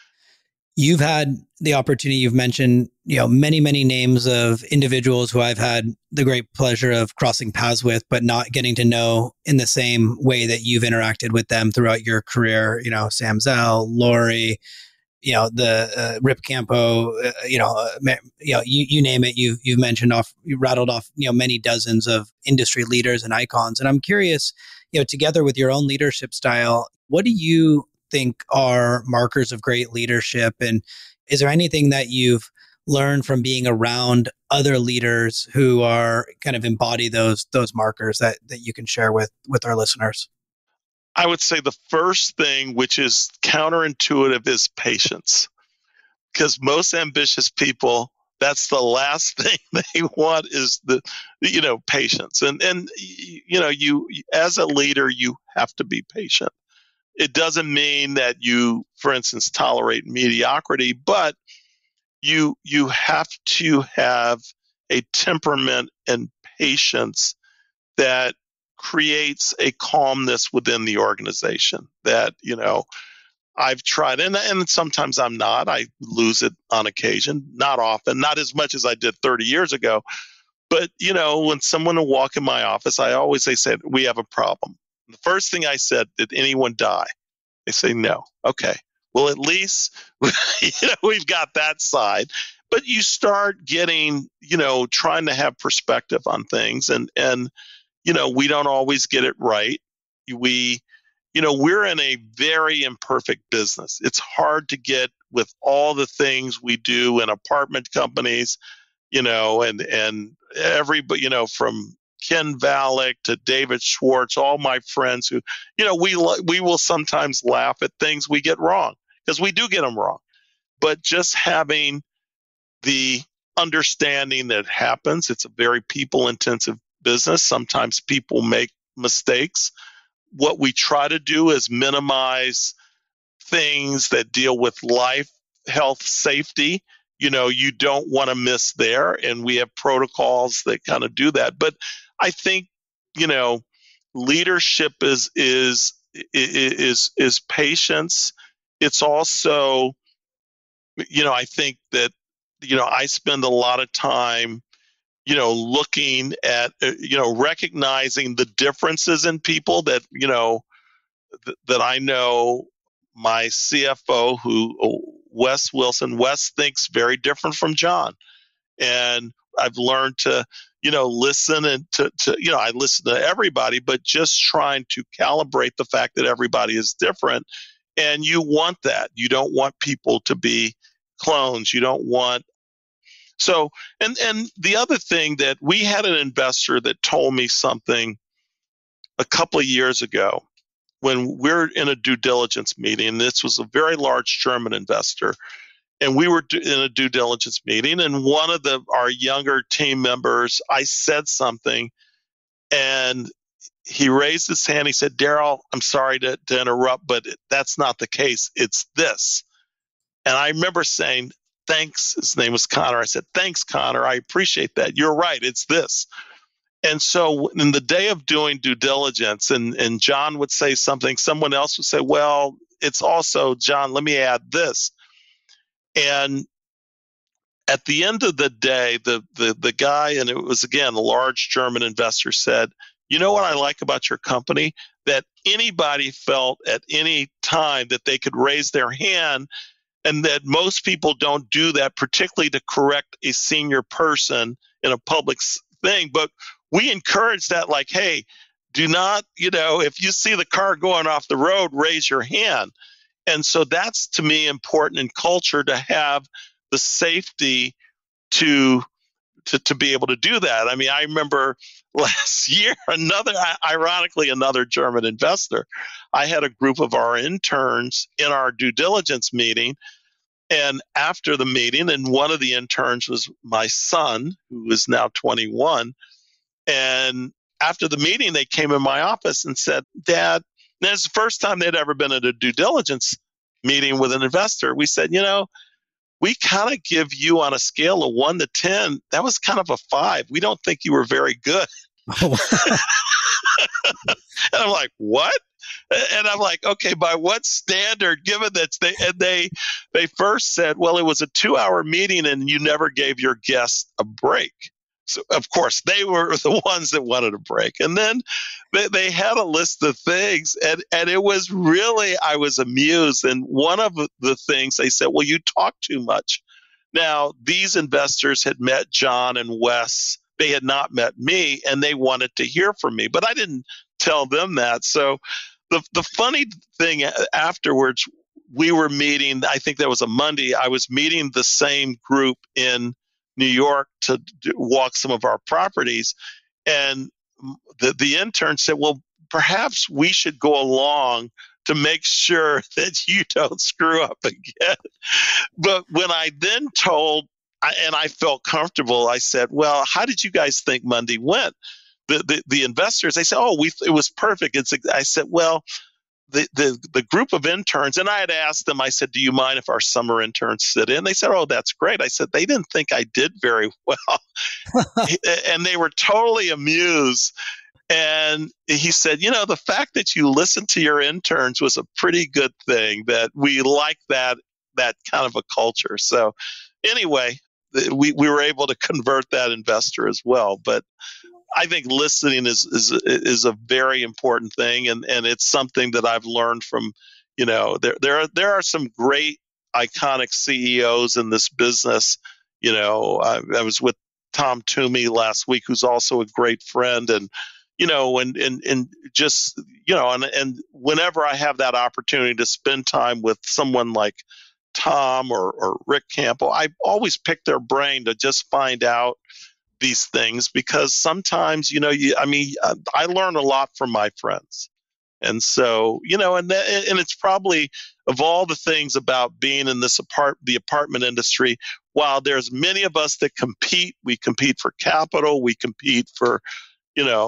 A: You've had the opportunity, you've mentioned, you know, many, many names of individuals who I've had the great pleasure of crossing paths with, but not getting to know in the same way that you've interacted with them throughout your career. You know, Sam Zell, Lori, you know, the uh, Rip Campo, uh, you know, uh, you know, you, you name it. You you've mentioned off, you rattled off, you know, many dozens of industry leaders and icons. And I'm curious, you know, together with your own leadership style, what do you think are markers of great leadership? And is there anything that you've learned from being around other leaders who are kind of embody those those markers that that you can share with with our listeners?
B: I would say the first thing, which is counterintuitive, is patience. Because most ambitious people, that's the last thing they want is the, you know, patience. And, and, you know, you, as a leader, you have to be patient. It doesn't mean that you, for instance, tolerate mediocrity, but you, you have to have a temperament and patience that creates a calmness within the organization that, you know, I've tried, and, and sometimes I'm not. I lose it on occasion, not often, not as much as I did thirty years ago. But, you know, when someone will walk in my office, I always say, say, we have a problem. The first thing I said, did anyone die? They say, no. Okay. Well, at least, you know, we've got that side. But you start getting, you know, trying to have perspective on things. And, and you know, we don't always get it right. We, you know, we're in a very imperfect business. It's hard to get with all the things we do in apartment companies, you know, and, and everybody, you know, from Ken Valek to David Schwartz, all my friends who, you know, we, we will sometimes laugh at things we get wrong because we do get them wrong. But just having the understanding that it happens, it's a very people intensive business. Sometimes people make mistakes. What we try to do is minimize things that deal with life, health, safety. You know, you don't want to miss there. And we have protocols that kind of do that. But I think, you know, leadership is, is, is, is patience. It's also, you know, I think that, you know, I spend a lot of time, you know, looking at, you know, recognizing the differences in people that, you know, th- that I know my C F O, who, Wes Wilson, Wes thinks very different from John. And I've learned to, you know, listen and to, to, you know, I listen to everybody, but just trying to calibrate the fact that everybody is different. And you want that. You don't want people to be clones. You don't want So, and, and the other thing that we had an investor that told me something a couple of years ago when we're in a due diligence meeting, and this was a very large German investor, and we were in a due diligence meeting, and one of the, our younger team members, I said something, and he raised his hand. He said, Daryl, I'm sorry to, to interrupt, but that's not the case. It's this. And I remember saying, thanks. His name was Connor. I said, thanks, Connor. I appreciate that. You're right. It's this. And so in the day of doing due diligence, and, and John would say something, someone else would say, well, it's also, John, let me add this. And at the end of the day, the, the, the guy, and it was, again, a large German investor, said, you know what I like about your company? That anybody felt at any time that they could raise their hand, and that most people don't do that, particularly to correct a senior person in a public thing. But we encourage that, like, hey, do not, you know, if you see the car going off the road, raise your hand. And so that's, to me, important in culture, to have the safety to to, to be able to do that. I mean, I remember last year, another, ironically, another German investor, I had a group of our interns in our due diligence meeting. And after the meeting, and one of the interns was my son, who is now twenty-one. And after the meeting, they came in my office and said, Dad, and it's the first time they'd ever been at a due diligence meeting with an investor. We said, you know, we kind of give you on a scale of one to ten. That was kind of a five. We don't think you were very good. Oh. And I'm like, what? And I'm like, okay, by what standard, given that they, and they, they first said, well, it was a two hour meeting and you never gave your guests a break. So, of course, they were the ones that wanted a break. And then they, they had a list of things, and, and it was really, I was amused. And one of the things they said, well, you talk too much. Now, these investors had met John and Wes. They had not met me, and they wanted to hear from me, but I didn't tell them that. So the, the funny thing afterwards, we were meeting, I think that was a Monday, I was meeting the same group in New York to do, walk some of our properties. And the, the intern said, well, perhaps we should go along to make sure that you don't screw up again. But when I then told, I, and I felt comfortable, I said, well, how did you guys think Monday went? The the, the investors, they said, oh, we it was perfect. It's, I said, well, The, the the group of interns, and I had asked them, I said, do you mind if our summer interns sit in? They said, oh, that's great. I said, they didn't think I did very well. And they were totally amused. And he said, you know, the fact that you listened to your interns was a pretty good thing, that we like that that kind of a culture. So anyway, we, we were able to convert that investor as well. But I think listening is is is a very important thing, and, and it's something that I've learned from, you know, there there are there are some great iconic C E Os in this business. You know, I, I was with Tom Toomey last week, who's also a great friend, and you know, and and and just you know, and and whenever I have that opportunity to spend time with someone like Tom or or Rick Campbell, I always pick their brain to just find out these things, because sometimes, you know, you, I mean, I learn a lot from my friends. And so, you know, and th- and it's probably, of all the things about being in this apart the apartment industry, while there's many of us that compete, we compete for capital, we compete for, you know,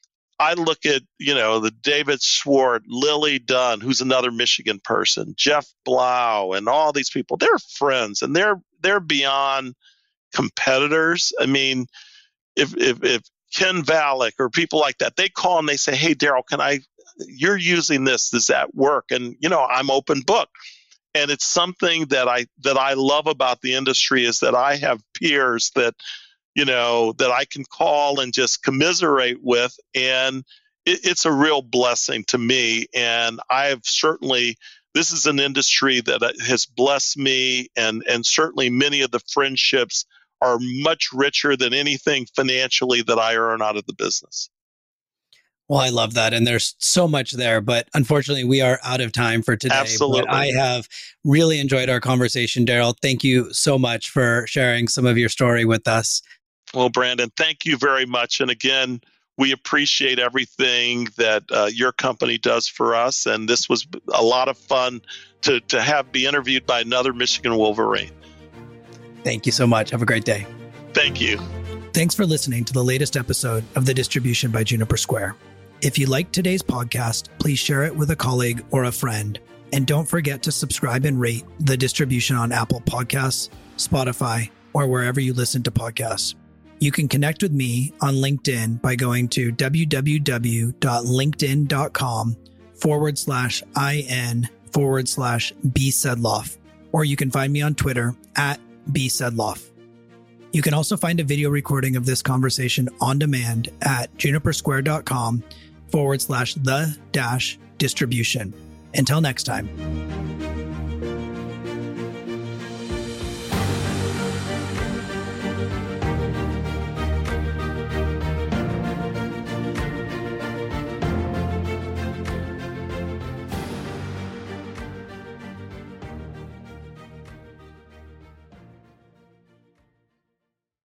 B: I look at, you know, the David Swart, Lily Dunn, who's another Michigan person, Jeff Blau, and all these people, they're friends, and they're they're beyond competitors. I mean, if, if if Ken Valek or people like that, they call and they say, hey, Daryl, can I, you're using this, does that work? And, you know, I'm open book. And it's something that I, that I love about the industry, is that I have peers that, you know, that I can call and just commiserate with. And it, it's a real blessing to me. And I've certainly, this is an industry that has blessed me, and, and certainly many of the friendships are much richer than anything financially that I earn out of the business.
A: Well, I love that. And there's so much there, but unfortunately we are out of time for today.
B: Absolutely.
A: But I have really enjoyed our conversation, Daryl. Thank you so much for sharing some of your story with us.
B: Well, Brandon, thank you very much. And again, we appreciate everything that uh, your company does for us. And this was a lot of fun to, to have be interviewed by another Michigan Wolverine.
A: Thank you so much. Have a great day.
B: Thank you.
A: Thanks for listening to the latest episode of The Distribution by Juniper Square. If you liked today's podcast, please share it with a colleague or a friend. And don't forget to subscribe and rate The Distribution on Apple Podcasts, Spotify, or wherever you listen to podcasts. You can connect with me on LinkedIn by going to www.linkedin.com forward slash IN forward slash B Sedloff. Or you can find me on Twitter at B Sedloff. You can also find a video recording of this conversation on demand at junipersquare.com forward slash the dash distribution. Until next time.